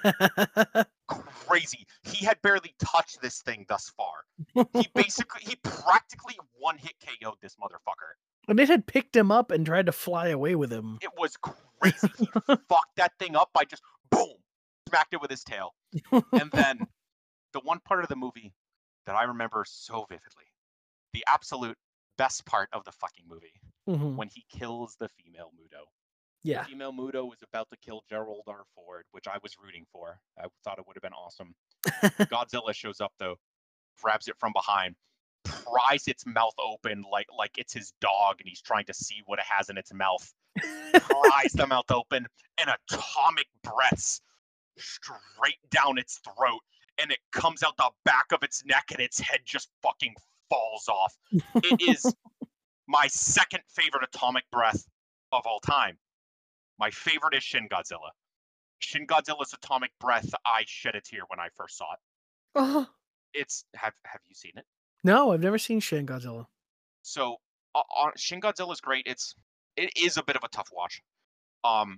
Crazy. He had barely touched this thing thus far. He basically he practically one hit K O'd this motherfucker. And it had picked him up and tried to fly away with him. It was crazy. He fucked that thing up by just boom, smacked it with his tail. And then the one part of the movie that I remember so vividly, the absolute best part of the fucking movie, Mhm. when he kills the female Muto. The Yeah. female Muto was about to kill Gerald R. Ford, which I was rooting for. I thought it would have been awesome. Godzilla shows up though, grabs it from behind, pries its mouth open like like it's his dog and he's trying to see what it has in its mouth. Pries the mouth open and atomic breaths straight down its throat and it comes out the back of its neck and its head just fucking falls off. It is my second favorite atomic breath of all time. My favorite is Shin Godzilla. Shin Godzilla's atomic breath, I shed a tear when I first saw it. Oh. It's have have you seen it? No, I've never seen Shin Godzilla. So uh, on Shin Godzilla is great. It's it is a bit of a tough watch. Um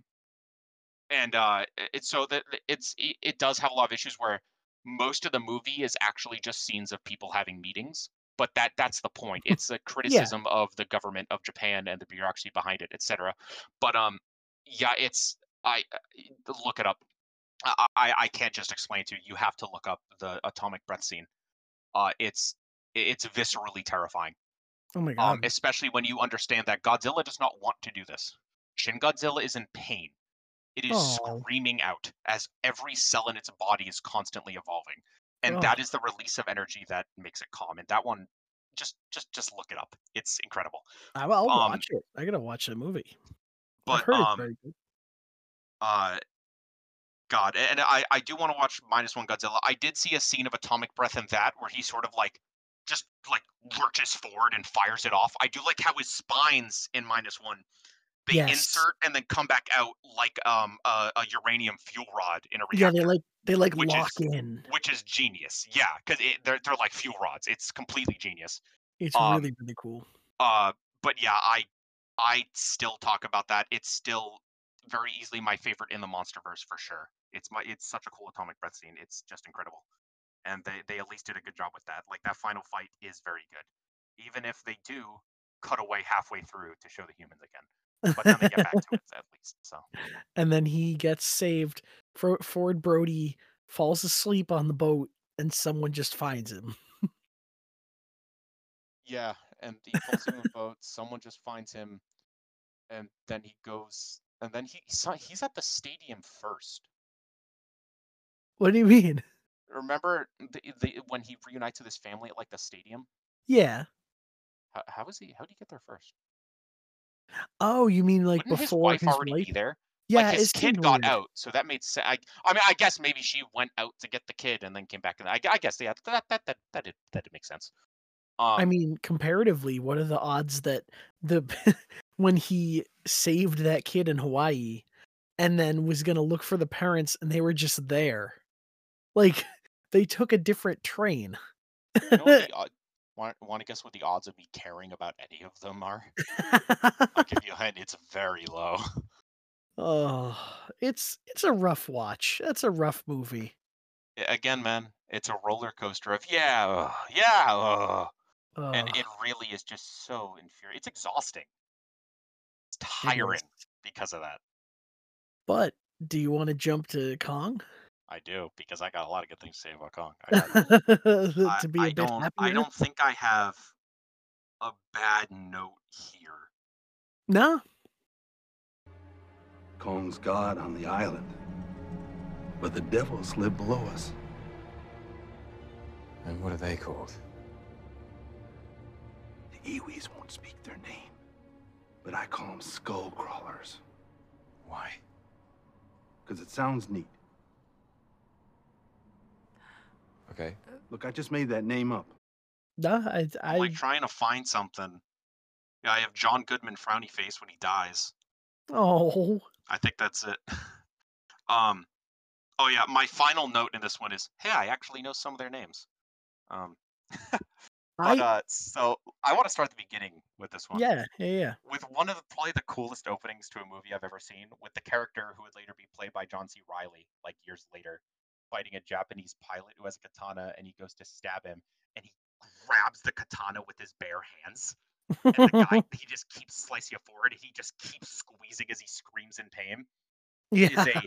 and uh it's so that it's it, it does have a lot of issues where most of the movie is actually just scenes of people having meetings, but that that's the point. It's a Yeah. criticism of the government of Japan and the bureaucracy behind it, etc. But um yeah, it's I uh, look it up. I, I I can't just explain it to you. You have to look up the atomic breath scene. Uh it's it's viscerally terrifying. Oh my Um god. especially when you understand that Godzilla does not want to do this. Shin Godzilla is in pain. It is Oh. screaming out as every cell in its body is constantly evolving. And Oh. that is the release of energy that makes it calm. And that one just just just look it up. It's incredible. I I'll Um watch it. I gotta watch the movie. I've but heard it's um very good. uh God, and I I do want to watch Minus One Godzilla. I did see a scene of atomic breath in that where he sort of like just like lurches forward and fires it off. I do like how his spines in Minus One they Yes. insert and then come back out like um a, a uranium fuel rod in a Yeah, they, reactor. like they, like, Which lock is in. which is genius. Yeah, 'cause it they're they're like fuel rods. It's completely genius. It's Um, really, really cool. uh, but yeah, I I still talk about that. It's still very easily my favorite in the MonsterVerse for sure. It's my it's such a cool atomic breath scene. It's just incredible. And they they at least did a good job with that. Like that final fight is very good. Even if they do cut away halfway through to show the humans again. But then they get back to it at least. So And then he gets saved. Fro Ford Brody falls asleep on the boat, and someone just finds him. Yeah, and he pulls him in a boat. Someone just finds him, and then he goes, and then he he's not- he's at the stadium first. What do you mean? Remember the, the when he reunites with his family at like the stadium? Yeah. How, how is he? How did he get there first? Oh, you mean like Wouldn't his before wife his already wife? be there? Like Yeah, his it seemed kid got weird. out, so that made sense. I, I mean, I guess maybe she went out to get the kid and then came back. And I, I guess yeah, that that that that did, that did make sense. I Um, mean, comparatively, what are the odds that the when he saved that kid in Hawaii and then was gonna look for the parents and they were just there? Like, they took a different train. you know what the odd? Want want to guess what the odds of me caring about any of them are? I'll give you a hint. It's very low. Oh, it's it's a rough watch. That's a rough movie. A- Again, man, it's a roller coaster of yeah, ugh, yeah, ugh. And Ugh, it really is just so infuriating. It's exhausting. It's it is. tiring because of that. But do you wanna jump to Kong? I do because I got a lot of good things to say about Kong. I got I To be a I bit don't I happier? don't think I have a bad note here. No? Kong's God on the island. But the devils live below us. And what are they called? The Iwis won't speak their name. But I call them skull crawlers. Why? Because it sounds neat. Okay. Look, I just made that name up. No, I I'm I like trying to find something. Yeah, I have John Goodman frowny face when he dies. Oh. I think that's it. um oh yeah, my final note in this one is hey, I actually know some of their names. Um but I uh so I want to start at the beginning with this one. yeah, yeah, yeah. With one of the probably the coolest openings to a movie I've ever seen, with the character who would later be played by John C. Reilly, like years later, fighting a Japanese pilot who has a katana, and he goes to stab him, and he grabs the katana with his bare hands, and the guy he just keeps slicing it forward, and he just keeps squeezing as he screams in pain. Is Yeah. a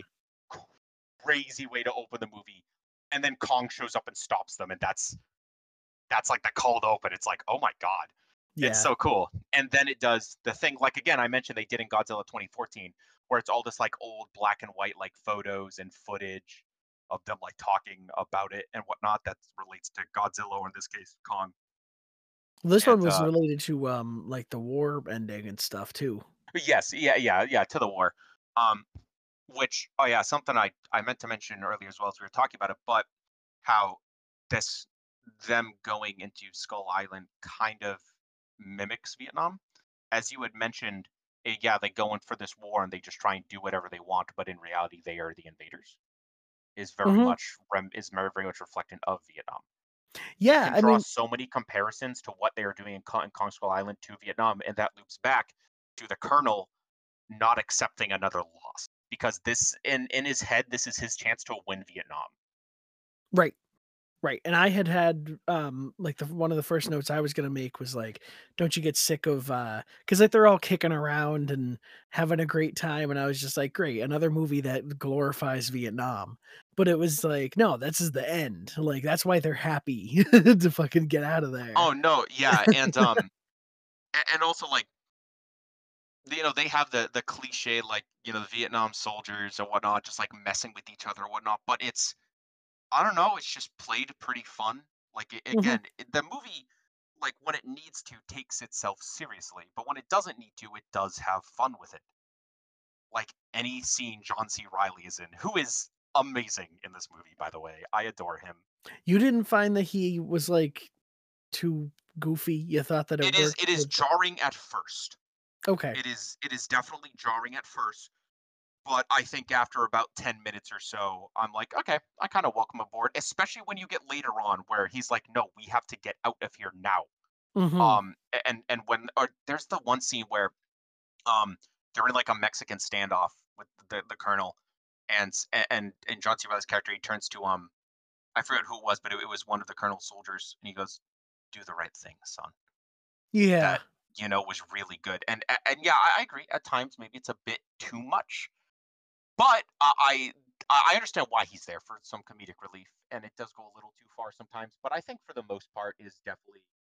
crazy way to open the movie, and then Kong shows up and stops them, and that's that's like the cold open. It's like, oh my god. It's Yeah. so cool. And then it does the thing, like again, I mentioned they did in Godzilla twenty fourteen, where it's all this like old black and white like photos and footage of them like talking about it and whatnot that relates to Godzilla, or in this case, Kong. This one And was uh related to, um, like, the war ending and stuff too. yes, yeah, yeah, yeah, to the war. Um, which oh yeah, something I I meant to mention earlier as well as we were talking about it, but how this them going into Skull Island kind of mimics Vietnam. As you had mentioned, eh, yeah, they go in for this war and they just try and do whatever they want, but in reality, they are the invaders. Is very Mhm. much rem- is very very much reflecting of Vietnam. You Yeah, can I draw mean so many comparisons to what they are doing in, Kong, in Kong Skull Island to Vietnam, and that loops back to the Colonel not accepting another loss because this in in his head, this is his chance to win Vietnam. right. Right, and I had had, um, like, the one of the first notes I was gonna make was, like, "Don't you get sick of," uh, because like, they're all kicking around and having a great time, and I was just like, "Great, another movie that glorifies Vietnam." But it was like, "No, this is the end." Like, that's why they're happy to fucking get out of there. Oh no, yeah, and um, a- and also like you know they have the the cliche like you know the Vietnam soldiers or whatnot just like messing with each other or whatnot, but it's I don't know, it's just played pretty fun. Like a- Mhm. again, it- the movie like when it needs to takes itself seriously, but when it doesn't need to, it does have fun with it. Like any scene John C. Riley is in, who is amazing in this movie, by the way. I adore him. You didn't find that he was, like, too goofy? You thought that it It is worked it is with jarring at first. okay. It is it is definitely jarring at first, but I think after about ten minutes or so, I'm like, okay, I kind of welcome aboard, especially when you get later on where he's like, no, we have to get out of here now. Mhm. Um, a- and and when or there's the one scene where um they're in like a Mexican standoff with the the colonel, and s- a- and and John C. Reilly's character he turns to um I forget who it was, but it, it was one of the colonel's soldiers, and he goes, "Do the right thing, son." Yeah. That you know was really good, and a- and yeah, I, I agree. At times, maybe it's a bit too much, but I I I understand why he's there for some comedic relief, and it does go a little too far sometimes. But I think for the most part, it is definitely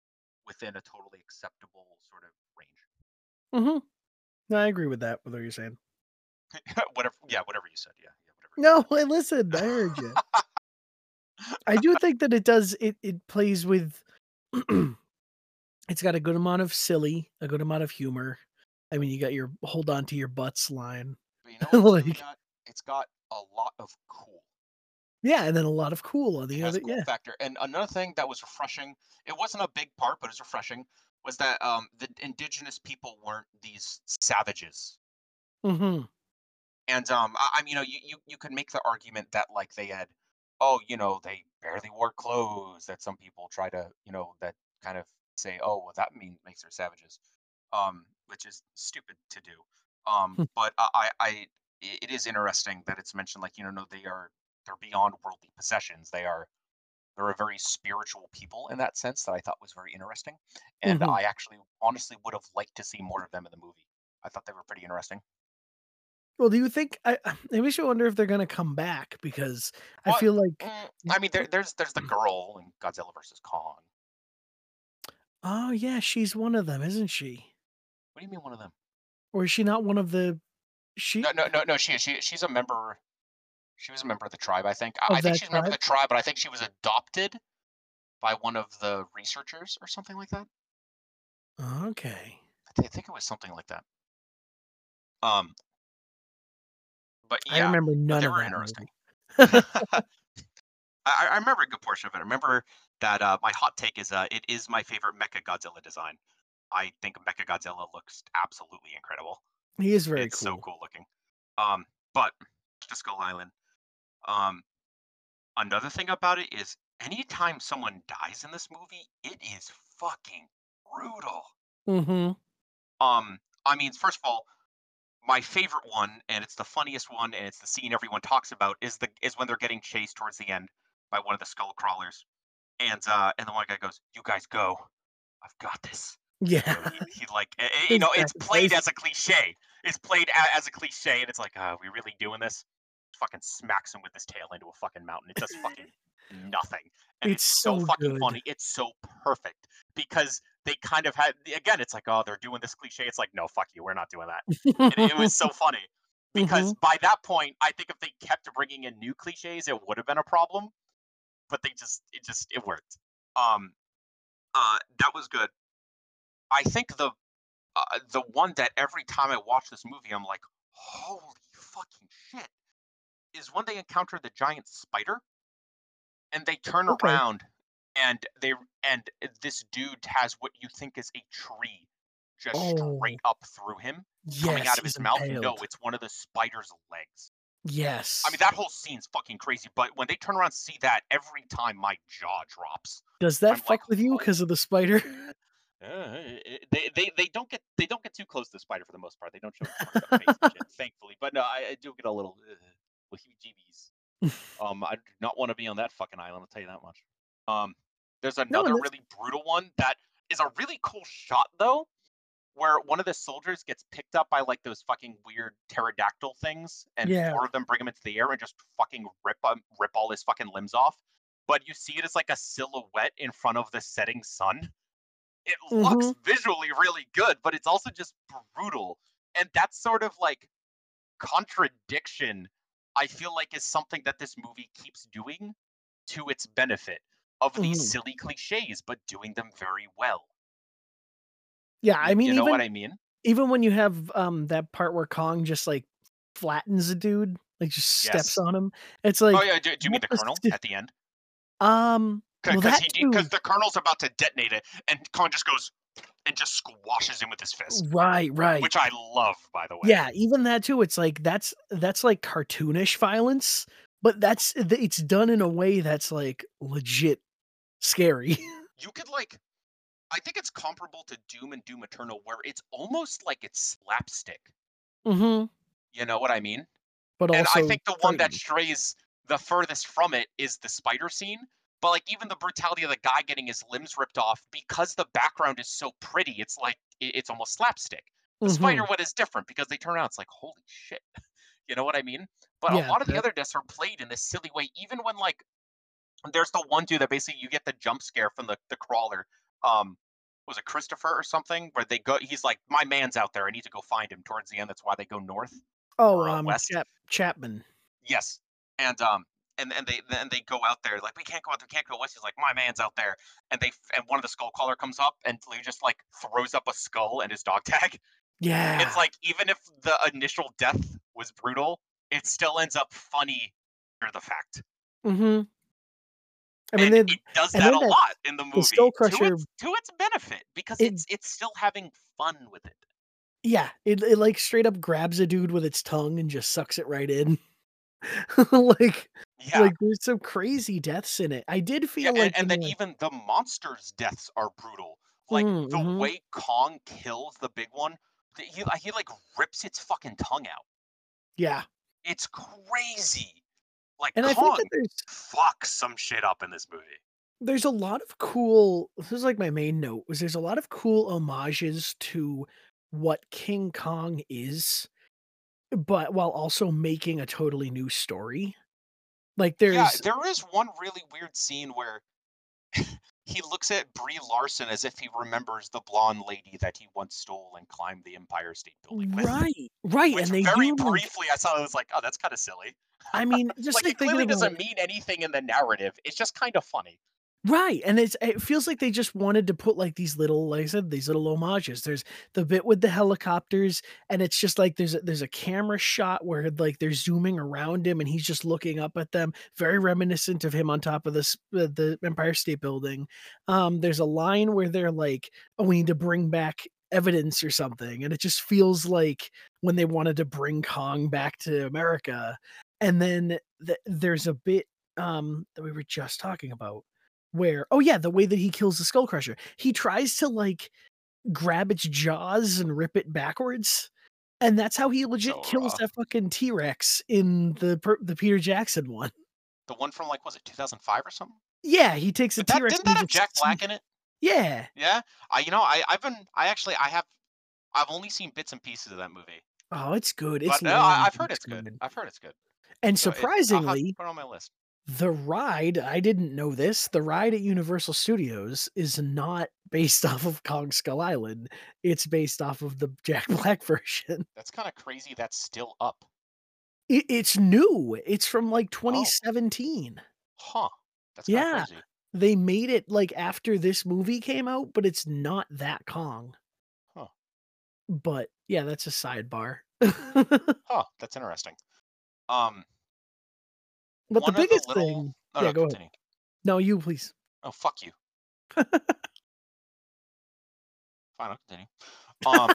within a totally acceptable sort of range. Mm-hmm. No, I agree with that. With what you're saying. whatever, yeah, whatever you said, yeah, yeah, whatever. No, I listened. I heard you. I do think that it does. It it plays with. It's got a good amount of silly, a good amount of humor. I mean, you got your "hold on to your butts" line. But you know what too, Like, got? It's got a lot of cool. yeah, and then a lot of cool on It the has other. cool Yeah. factor. And another thing that was refreshing, it wasn't a big part, but it's refreshing, was that um the indigenous people weren't these savages. Mm-hmm. And um I, I mean, you know, you, you you could make the argument that like they had, oh, you know, they barely wore clothes, that some people try to, you know, that kind of say, oh, well, that mean makes her savages. Um, which is stupid to do. Um, but I, I, I it is interesting that it's mentioned like, you know, no, they are they're beyond worldly possessions. They are they're a very spiritual people in that sense that I thought was very interesting. And Mm-hmm. I actually honestly would have liked to see more of them in the movie. I thought they were pretty interesting. Well, do you think? I I makes you wonder if they're gonna come back because I Well, feel like. mm, I mean, there, there's there's the girl in Godzilla versus Kong. Oh yeah, she's one of them, isn't she? What do you mean one of them? Or is she not one of the? She No, no, no, no. She she she's a member. She was a member of the tribe, I think. I, I of think that she's a member of tribe? the tribe, but I think she was adopted by one of the researchers or something like that. Okay. I, th- I think it was something like that. Um, but I yeah, remember but none they of were that interesting. movie. I, I remember a good portion of it. I remember that uh, my hot take is uh, it is my favorite Mecha Godzilla design. I think Mecha Godzilla looks absolutely incredible. He is very It's so cool. cool looking. Um, but to Skull Island. Um, another thing about it is anytime someone dies in this movie, it is fucking brutal. Mm-hmm. Um, I mean, first of all, my favorite one, and it's the funniest one, and it's the scene everyone talks about, is the is when they're getting chased towards the end by one of the skull crawlers, and uh, and the one guy goes, "You guys go, I've got this." You Yeah. know, he, he like, eh, eh, you His know, it's played sacrifice. as a cliche. It's played a, as a cliche, and it's like, uh, we really doing this? Fucking smacks him with his tail into a fucking mountain. It does fucking nothing, and It's it's so so fucking good. funny. It's so perfect because they kind of had again. It's like, oh, they're doing this cliche. It's like, no, fuck you, we're not doing that. And it was so funny Mm-hmm. because by that point, I think if they kept bringing in new cliches, it would have been a problem. But they just, it just, it worked. Um, uh, that was good. I think the uh, the one that every time I watch this movie, I'm like, holy fucking shit, is when they encounter the giant spider and they turn Okay. around and they and this dude has what you think is a tree just Oh straight up through him coming yes, out of he's his mouth. No, impaled. it's one of the spider's legs. I mean, Yes. that whole scene's fucking crazy, but when they turn around and see that, every time my jaw drops. Does that I'm like, fuck with you because of the spider? Uh, they, they they don't get they don't get too close to the spider for the most part. They don't show its fucked up face and shit, thankfully. But no, I, I do get a little uh, heebie-jeebies. Um, I do not want to be on that fucking island. I'll tell you that much. Um, there's No, and another that's really brutal one that is a really cool shot though, where one of the soldiers gets picked up by like those fucking weird pterodactyl things, and yeah. four of them bring him into the air and just fucking rip um, rip all his fucking limbs off. But you see it as like a silhouette in front of the setting sun. It looks Mm-hmm. visually really good, but it's also just brutal. And that sort of like contradiction, I feel like, is something that this movie keeps doing to its benefit of these Mm-hmm. silly cliches, but doing them very well. Yeah, I You, mean, you know what even I mean? even when you have um that part where Kong just like flattens a dude, like just steps Yes. on him, it's Oh like yeah. Do, do you mean the that's a colonel sti- at the end? um well Because that he too. because the colonel's about to detonate it, and Kong just goes and just squashes him with his fist, Right, right. which I love, by the way. Yeah, even that too. It's like that's that's like cartoonish violence, but that's it's done in a way that's like legit scary. You could like I think it's comparable to Doom and Doom Eternal, where it's almost like it's slapstick. Mm-hmm. You know what I mean? But And I also think the one that frightening. strays the furthest from it is the spider scene. But like even the brutality of the guy getting his limbs ripped off, because the background is so pretty, it's like it- it's almost slapstick. The spider Mm-hmm. one is different because they turn around, it's like holy shit. You know what I mean? But a Yeah, lot of the that, other deaths are played in this silly way, even when like there's the one dude that basically you get the jump scare from the, the crawler. Um was it Christopher or something? Where they go, he's like, my man's out there. I need to go find him. Towards the end, that's why they go north Oh, or uh, um, west. Chap Chapman. Yes, and um, and and they then they go out there like we can't go out there, can't go west. He's like, my man's out there, and they and one of the skull caller comes up and he just like throws up a skull and his dog tag. Yeah. It's like even if the initial death was brutal, it still ends up funny after the fact. Mm-hmm. I mean, And then it does and that then a that lot in the the movie Skull to Crusher, its to its benefit because it it's it's still having fun with it. yeah, it it like straight up grabs a dude with its tongue and just sucks it right in. Like Yeah, like there's some crazy deaths in it. I did yeah, feel and, like and in then the even the monsters' deaths are brutal. Like Mhm, the mhm. way Kong kills the big one, th- he like he like rips its fucking tongue out. Yeah. It's crazy. Like And I think that Kong there's fucks some shit up in this movie. there's a lot of cool this is like my main note was there's a lot of cool homages to what King Kong is, but while also making a totally new story. Like Yeah, there's there is one really weird scene where he looks at Brie Larson as if he remembers the blonde lady that he once stole and climbed the Empire State Building with. right, right, Which and they very do like briefly I saw, I was like, oh, that's kind of silly. I mean, just Like like it thinking clearly about doesn't mean anything in the narrative. It's just kind of funny. right, and it's it feels like they just wanted to put, like, these little like I said, these little homages. There's the bit with the helicopters, and it's just like there's a there's a camera shot where, like, they're zooming around him, and he's just looking up at them, very reminiscent of him on top of this uh, the Empire State Building. Um, there's a line where they're like, "Oh, we need to bring back evidence or something," and it just feels like when they wanted to bring Kong back to America. And then th there's a bit, um, that we were just talking about where oh yeah, the way that he kills the skull crusher. He tries to like grab its jaws and rip it backwards, and that's how he legit So kills uh, that fucking T-Rex in the per the Peter Jackson one. the one from like was it two thousand five or something? Yeah, he takes a But that T-Rex didn't and that have just Jack Black in it? yeah. Yeah, I you know I I've been I actually I have I've only seen bits and pieces of that movie, Oh, it's good. It's but uh, I, long, I've but heard it's it's good. good. I've heard it's good. And So it I'll have to surprisingly, put it on my list. the ride, I didn't know this, the ride at Universal Studios is not based off of Kong Skull Island. It's based off of the Jack Black version. That's kind of crazy. That's still up. It, it's new. It's from like Oh, twenty seventeen. huh. That's kind of Yeah, crazy. they made it like after this movie came out, but it's not that Kong. Huh. But yeah, that's a sidebar. Huh. That's interesting. Um, But the one of the biggest little. thing, Oh yeah, no, go ahead. continue. No, you please. Oh fuck you. Fine, I'll continue. Um,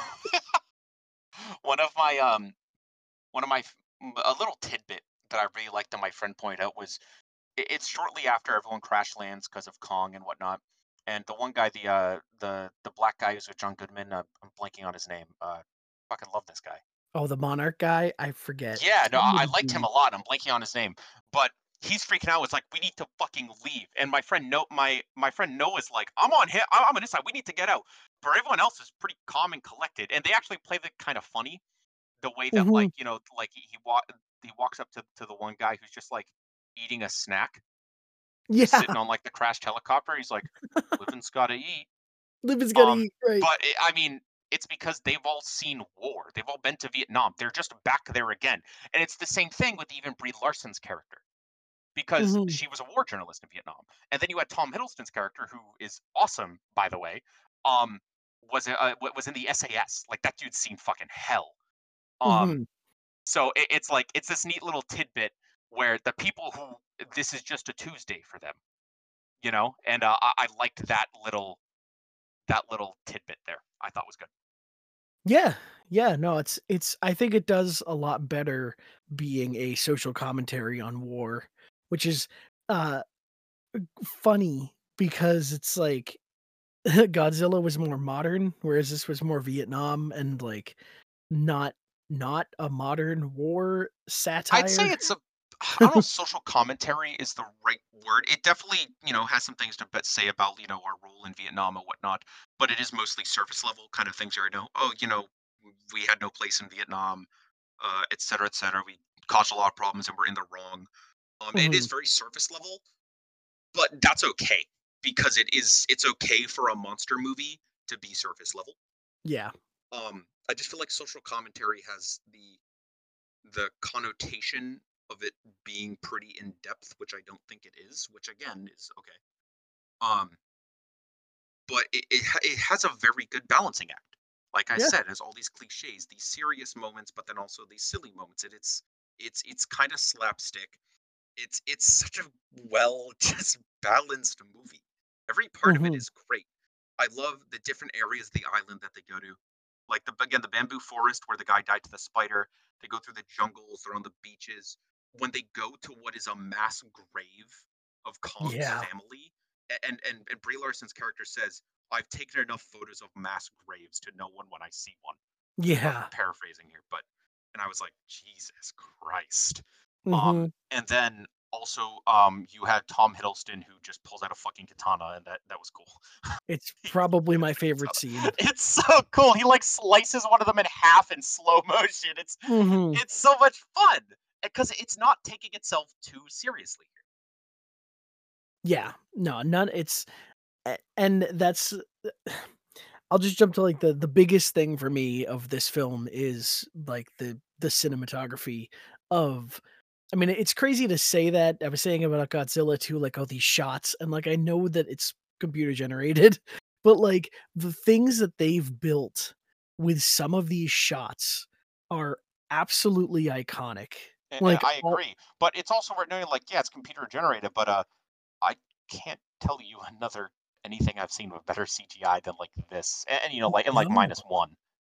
one of my um, one of my f- m- a little tidbit that I really liked that my friend pointed out was it, it's shortly after everyone crash lands because of Kong and whatnot, and the one guy, the uh, the the black guy who's with John Goodman, uh, I'm blanking on his name. Uh, fucking love this guy. Oh, the Monarch guy, I forget. Yeah, no, Something I, I with liked him D. a lot. I'm blanking on his name, but he's freaking out. It's like we need to fucking leave. And my friend No, my my friend Noah's like, I'm on hit. I'm on his side. We need to get out. But everyone else is pretty calm and collected, and they actually play the kind of funny the way that Mhm. like you know like he he, wa- he walks up to to the one guy who's just like eating a snack, just Yeah, sitting on like the crashed helicopter. He's like, living's gotta eat. Living's gotta Um, eat, right. but it, I mean, it's because they've all seen war. They've all been to Vietnam. They're just back there again. And it's the same thing with even Brie Larson's character because Mhm. she was a war journalist in Vietnam. And then you had Tom Hiddleston's character, who is awesome, by the way. Um, was a- uh, wa- was in the S A S. Like that dude's seen fucking hell. Um, Mhm. so it, it's like it's this neat little tidbit where the people who this is just a Tuesday for them, you know. And uh, I, I liked that little that little tidbit there. I thought was good. Yeah, yeah, no, it's it's I think it does a lot better being a social commentary on war, which is, uh, funny because it's like Godzilla was more modern, whereas this was more Vietnam and, like, not not a modern war I'd say satire. it's a I don't know if social commentary is the right word. It definitely, you know, has some things to bet- say about, you know, our role in Vietnam and whatnot, but it is mostly surface level kind of things where I know, oh, you know, we had no place in Vietnam, uh, et cetera, et cetera. We caused a lot of problems and we're in the wrong. Um, it is Mhm. very surface level, but that's okay. because it is it's okay for a monster movie to be surface level. Yeah. Um, I just feel like social commentary has the the connotation of it being pretty in depth, which I don't think it is. Which again is okay. Um, but it it, ha- it has a very good balancing act. Like I Yeah. said, it has all these cliches, these serious moments, but then also these silly moments. And it's it's it's kind of slapstick. It's it's such a well just balanced movie. Every part of it Mhm. is great. I love the different areas of the island that they go to. Like the again the bamboo forest where the guy died to the spider. They go through the jungles, they're on the beaches. When they go to what is a mass grave of Kong's Yeah. family, a- and and, and Brie Larson's character says, "I've taken enough photos of mass graves to know one when I see one." I'm Yeah. paraphrasing here, but and I was like, Jesus Christ. Um, Mhm. and then also, um, you had Tom Hiddleston who just pulls out a fucking katana, and that that was cool. It's He probably fucking my has a favorite katana. scene. It's so cool. He like slices one of them in half in slow motion. It's Mhm. it's so much fun because it's not taking itself too seriously. Yeah. No, none it's a and that's I'll just jump to, like, the the biggest thing for me of this film is, like, the the cinematography of I mean, it's crazy to say that. I was saying about Godzilla too, like, all these shots, and, like, I know that it's computer generated, but, like, the things that they've built with some of these shots are absolutely iconic. And, and Like, I all agree, but it's also worth noting, like, yeah, it's computer generated, but uh, I can't tell you another anything I've seen with better C G I than like this, and, and you know, like in like no. minus one.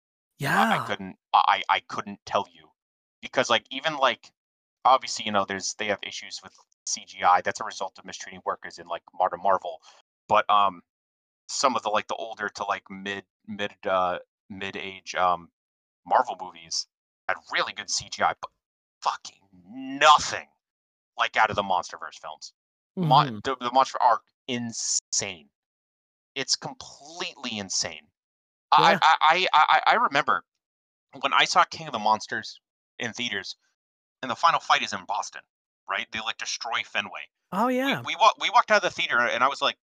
I, I Yeah. couldn't I I couldn't tell you because like even like obviously you know there's they have issues with C G I that's a result of mistreating workers in like Marta Marvel, but um some of the like the older to like mid mid uh mid age um Marvel movies had really good C G I, but fucking nothing like out of the MonsterVerse films. Mon- Mhm. the, the Monster are insane. It's completely insane. I Yeah. I I I, I remember when I saw King of the Monsters in theaters, and the final fight is in Boston, right? They like destroy Fenway. Oh, We yeah. we wa- we walked out of the theater, and I was like,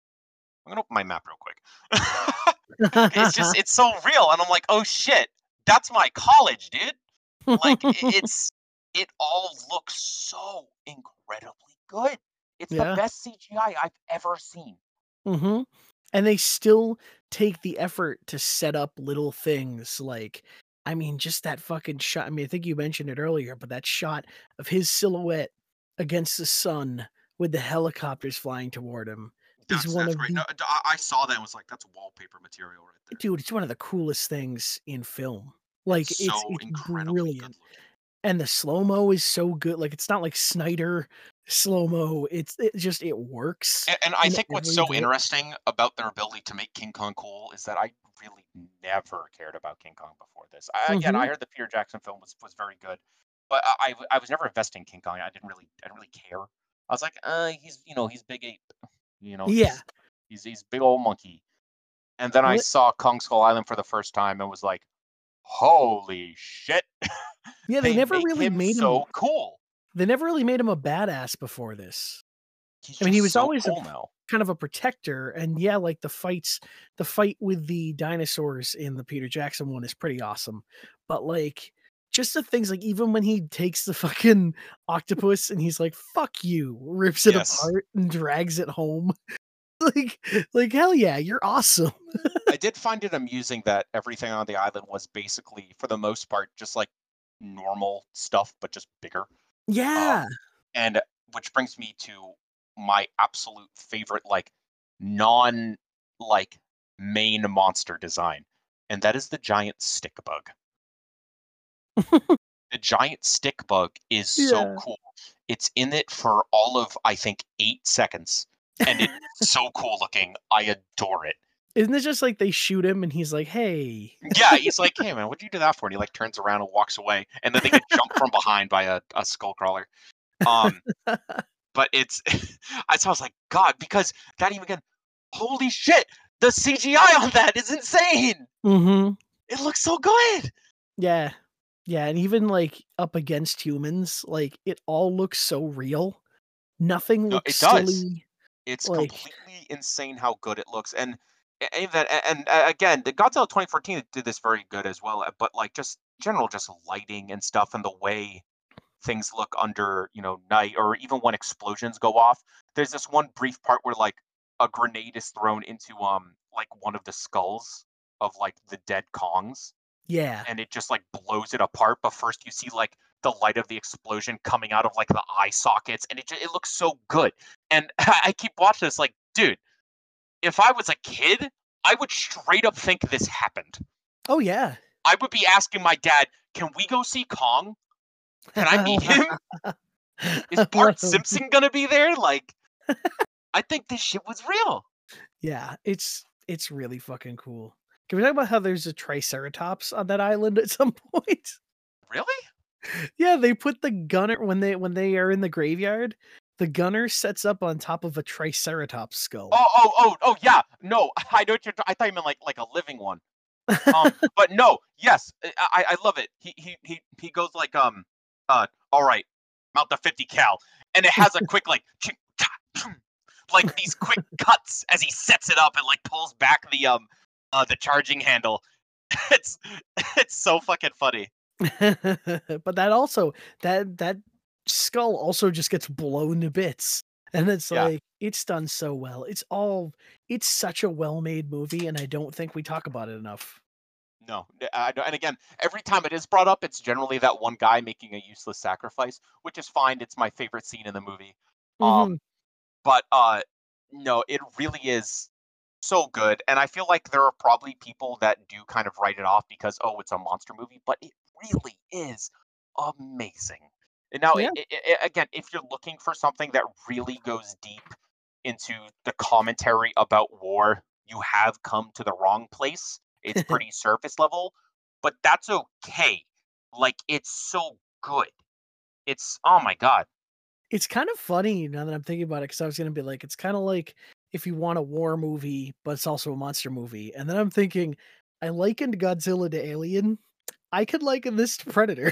I'm gonna open my map real quick. It's just it's so real, and I'm like, oh shit, that's my college, dude. Like i- it's it all looks so incredibly good. It's the Yeah. best C G I I've ever seen. Mhm. And they still take the effort to set up little things like I mean, just that fucking shot. I mean, I think you mentioned it earlier, but that shot of his silhouette against the sun with the helicopters flying toward him is That's one that's of great. No, the d- I I saw that and was like, that's wallpaper material right there. dude, it's one of the coolest things in film. Like, It's it's so it's incredibly good brilliant. looking. And the slow-mo is so good. Like, it's not like Snyder slow-mo. It's it just it works And, and I in think what's every so bit. interesting about their ability to make King Kong cool is that I really never cared about King Kong before this. I, again, I Mhm. heard the Peter Jackson film was, was very good, but I, I I was never invested in King Kong. I didn't really I didn't really care. I was like, uh, he's you know he's big ape, you know Yeah. he's he's he's big old monkey. And then I Well, saw Kong Skull Island for the first time and was like, holy shit, yeah, they they never make really him made him so cool. they never really made him a badass before this. He's I mean, he just was so always a cool now. kind of a protector, and yeah, like the fights the fight with the dinosaurs in the Peter Jackson one is pretty awesome. But, like, just the things like even when he takes the fucking octopus and he's like, "Fuck you," rips it Yes. apart and drags it home. Like like, hell yeah, you're awesome. I did find it amusing that everything on the island was basically, for the most part, just like normal stuff, but just bigger. Yeah. Um, and which brings me to my absolute favorite, like non like main monster design, and that is the giant stick bug. The giant stick bug is so Yeah. cool. It's in it for all of I think eight seconds, and it's so cool looking. I adore it. Isn't it just like they shoot him and he's like, "Hey." Yeah, he's like, "Hey, man, what'd you do that for?" And he like turns around and walks away, and then they get jumped from behind by a, a skull crawler. Um, but it's, I so I was like, God, because that even again, holy shit, the C G I on that is insane. Mhm. It looks so good. Yeah. Yeah, and even, like, up against humans, like, it all looks so real. Nothing No, looks it does. silly. It's Like, completely insane how good it looks, and a- even and, uh, again, the Godzilla twenty fourteen did this very good as well. uh, But like just general, just lighting and stuff, and the way things look under you know night, or even when explosions go off. There's this one brief part where like a grenade is thrown into um like one of the skulls of like the dead Kongs, yeah. and it just like blows it apart. But first, you see like the light of the explosion coming out of like the eye sockets, and it ju- it looks so good. And I keep watching this, like, dude, if I was a kid, I would straight up think this happened. Oh yeah. I would be asking my dad, "Can we go see Kong? Can I meet him? Is Bart Simpson gonna be there?" Like, I think this shit was real. Yeah, it's it's really fucking cool. Can we talk about how there's a triceratops on that island at some point? Really? Yeah, they put the gunner when they when they are in the graveyard, the gunner sets up on top of a triceratops skull. Oh, oh, oh, oh, yeah. No, I know what you're. I thought you meant like like a living one. Um, but no, yes, I I I love it. He he he he goes like um uh all right, mount the fifty cal, and it has a quick like ching, cha, chum, like these quick cuts as he sets it up and like pulls back the um uh the charging handle. It's it's so fucking funny. But that also that that skull also just gets blown to bits. And it's Yeah. like it's done so well. It's all it's such a well-made movie, and I don't think we talk about it enough. No, n- I know. And again, every time it is brought up, it's generally that one guy making a useless sacrifice, which is fine. It's my favorite scene in the movie. Um, Mhm. but uh, no, it really is so good. And I feel like there are probably people that do kind of write it off because, oh, it's a monster movie, but it really is amazing. And now, Yeah. i i i- again, if you're looking for something that really goes deep into the commentary about war, you have come to the wrong place. It's pretty surface level, but that's okay. Like, it's so good. It's, oh my God. It's kind of funny now that I'm thinking about it, because I was gonna be like, it's kind of like if you want a war movie, but it's also a monster movie. And then I'm thinking, I likened Godzilla to Alien. I could liken this to Predator.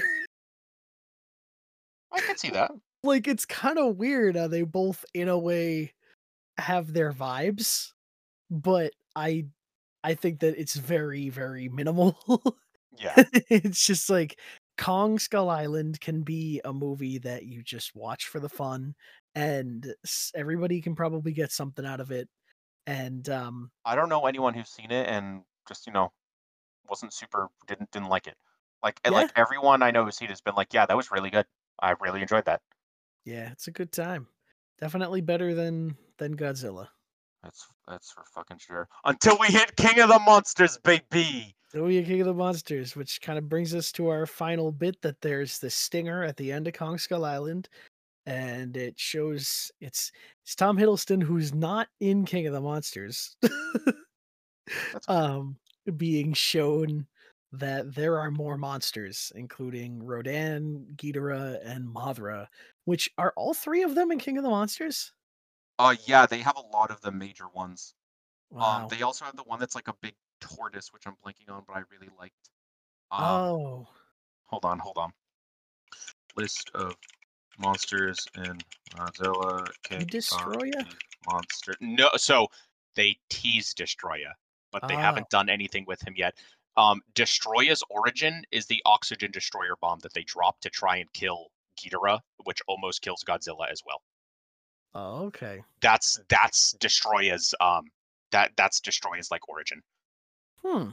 I can see that. Like it's kind of weird how they both, in a way, have their vibes, but I I think that it's very, very minimal. Yeah. It's just like Kong Skull Island can be a movie that you just watch for the fun, and s- everybody can probably get something out of it. And um, I don't know anyone who's seen it and just, you know, wasn't super, didn't, didn't like it. Like, and, yeah, like everyone I know who's seen it has been like, yeah, that was really good. I really enjoyed that. yeah, it's a good time. Definitely better than than Godzilla. That's, that's for fucking sure. Until we hit King of the Monsters, baby. So we King of the Monsters, which kind of brings us to our final bit, that there's the stinger at the end of Kong Skull Island, and it shows it's it's Tom Hiddleston, who's not in King of the Monsters, That's okay. um, being shown that there are more monsters, including Rodan, Ghidorah, and Mothra, which are all three of them in King of the Monsters. Uh, yeah, they have a lot of the major ones. Um, Wow. they also have the one that's like a big tortoise, which I'm blanking on, but I really liked. Um, Oh, hold on, hold on. List of monsters in Godzilla you King of destroy ya? the Monster. No, so they tease Destroya, but they Ah, haven't done anything with him yet. Um, Destroya's origin is the oxygen destroyer bomb that they dropped to try and kill Ghidorah, which almost kills Godzilla as well. oh, okay. That's that's Destroya's um that that's Destroya's like origin. Hmm.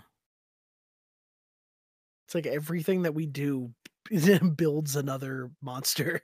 It's like everything that we do builds another monster.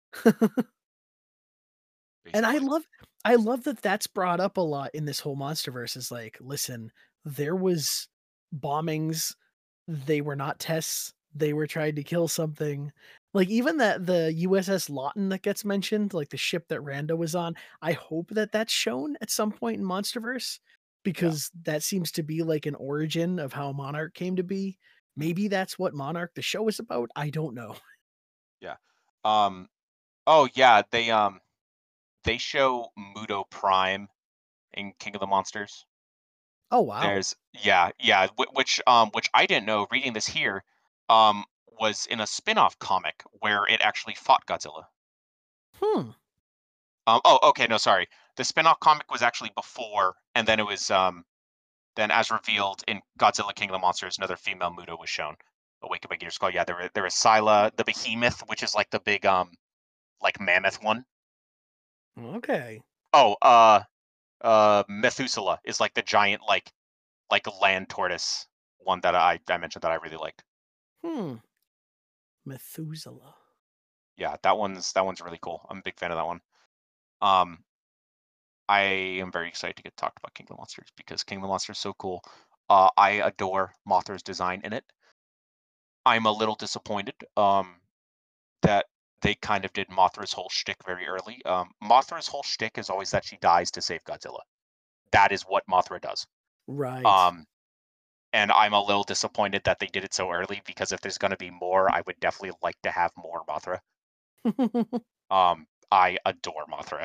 And I Basically. love I love that that's brought up a lot in this whole MonsterVerse. Is like, listen, there was bombings, they were not tests, they were trying to kill something. Like even that the U S S Lawton that gets mentioned, like the ship that Rando was on, I hope that that's shown at some point in MonsterVerse, Yeah. because that seems to be like an origin of how Monarch came to be. Maybe that's what Monarch the show is about. I don't know. Yeah. Um oh yeah, they um they show Muto Prime in King of the Monsters. Oh wow. There's yeah, yeah, wh- which um which I didn't know reading this here um was in a spin-off comic where it actually fought Godzilla. Hmm. Um oh okay, no sorry. the spin-off comic was actually before, and then it was um, then as revealed in Godzilla King of the Monsters, another female Muto was shown. Awakened by Ghidorah Skull. Yeah, there were, there was Scylla, the behemoth, which is like the big um, like mammoth one. Okay. Oh, uh, uh, Methuselah is like the giant like like land tortoise one that I I mentioned that I really liked. Hmm. Methuselah. Yeah, that one's that one's really cool. I'm a big fan of that one. Um, I am very excited to get talked about King of the Monsters because King of the Monsters is so cool. Uh, I adore Mothra's design in it. I'm a little disappointed um, that they kind of did Mothra's whole shtick very early. Um, Mothra's whole shtick is always that she dies to save Godzilla. That is what Mothra does. Right. Um, and I'm a little disappointed that they did it so early because if there's going to be more, I would definitely like to have more Mothra. um, I adore Mothra.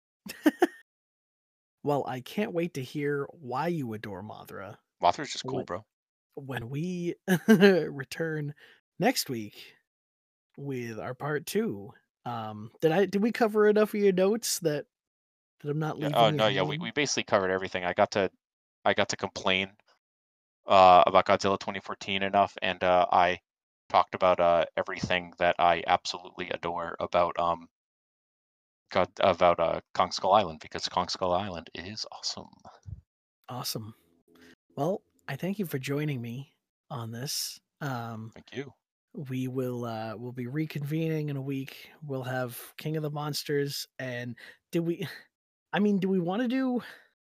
Well, I can't wait to hear why you adore Mothra. Mothra's just cool, What- bro. When we return next week with our part two. Um, did I did we cover enough of your notes that that I'm not Yeah, leaving? oh you no, yeah, we, hanging? we basically covered everything. I got to I got to complain uh, about Godzilla twenty fourteen enough, and uh, I talked about uh, everything that I absolutely adore about um God, about uh, Kong Skull Island because Kong Skull Island is awesome. Awesome. Well, I thank you for joining me on this. Um, Thank you. we will uh we'll be reconvening in a week. We'll have King of the Monsters, and did we I mean, do we want to do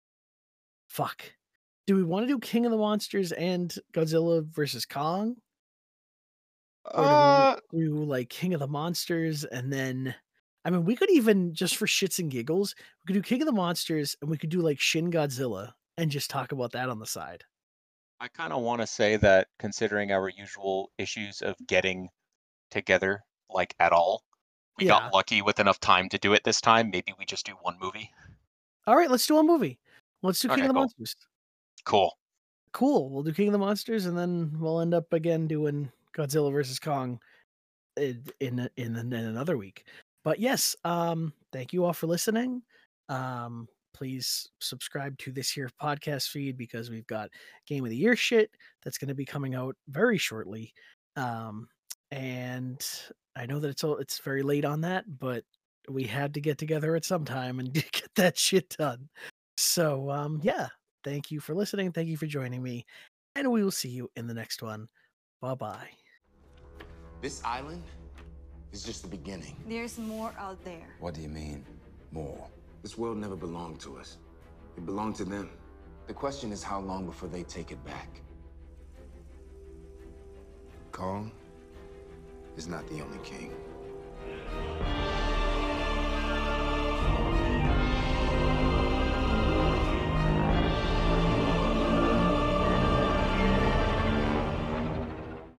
fuck. Do we want to do King of the Monsters and Godzilla versus Kong? Or Uh, do we do like King of the Monsters and then I mean we could even just for shits and giggles, we could do King of the Monsters and we could do like Shin Godzilla and just talk about that on the side. I kind of want to say that considering our usual issues of getting together like at all, we Yeah. got lucky with enough time to do it this time. Maybe we just do one movie. All right, let's do a movie. Let's do King Okay, of the cool. Monsters. Cool. Cool. We'll do King of the Monsters, and then we'll end up again doing Godzilla versus Kong in in in, in another week. But yes, um, thank you all for listening. Um, please subscribe to this here podcast feed because we've got Game of the Year shit that's going to be coming out very shortly. Um, and I know that it's all, it's very late on that, but we had to get together at some time and get that shit done. So um, yeah, thank you for listening. Thank you for joining me, and we will see you in the next one. Bye bye. This island is just the beginning. There's more out there. What do you mean, more? This world never belonged to us. It belonged to them. The question is how long before they take it back. Kong is not the only king.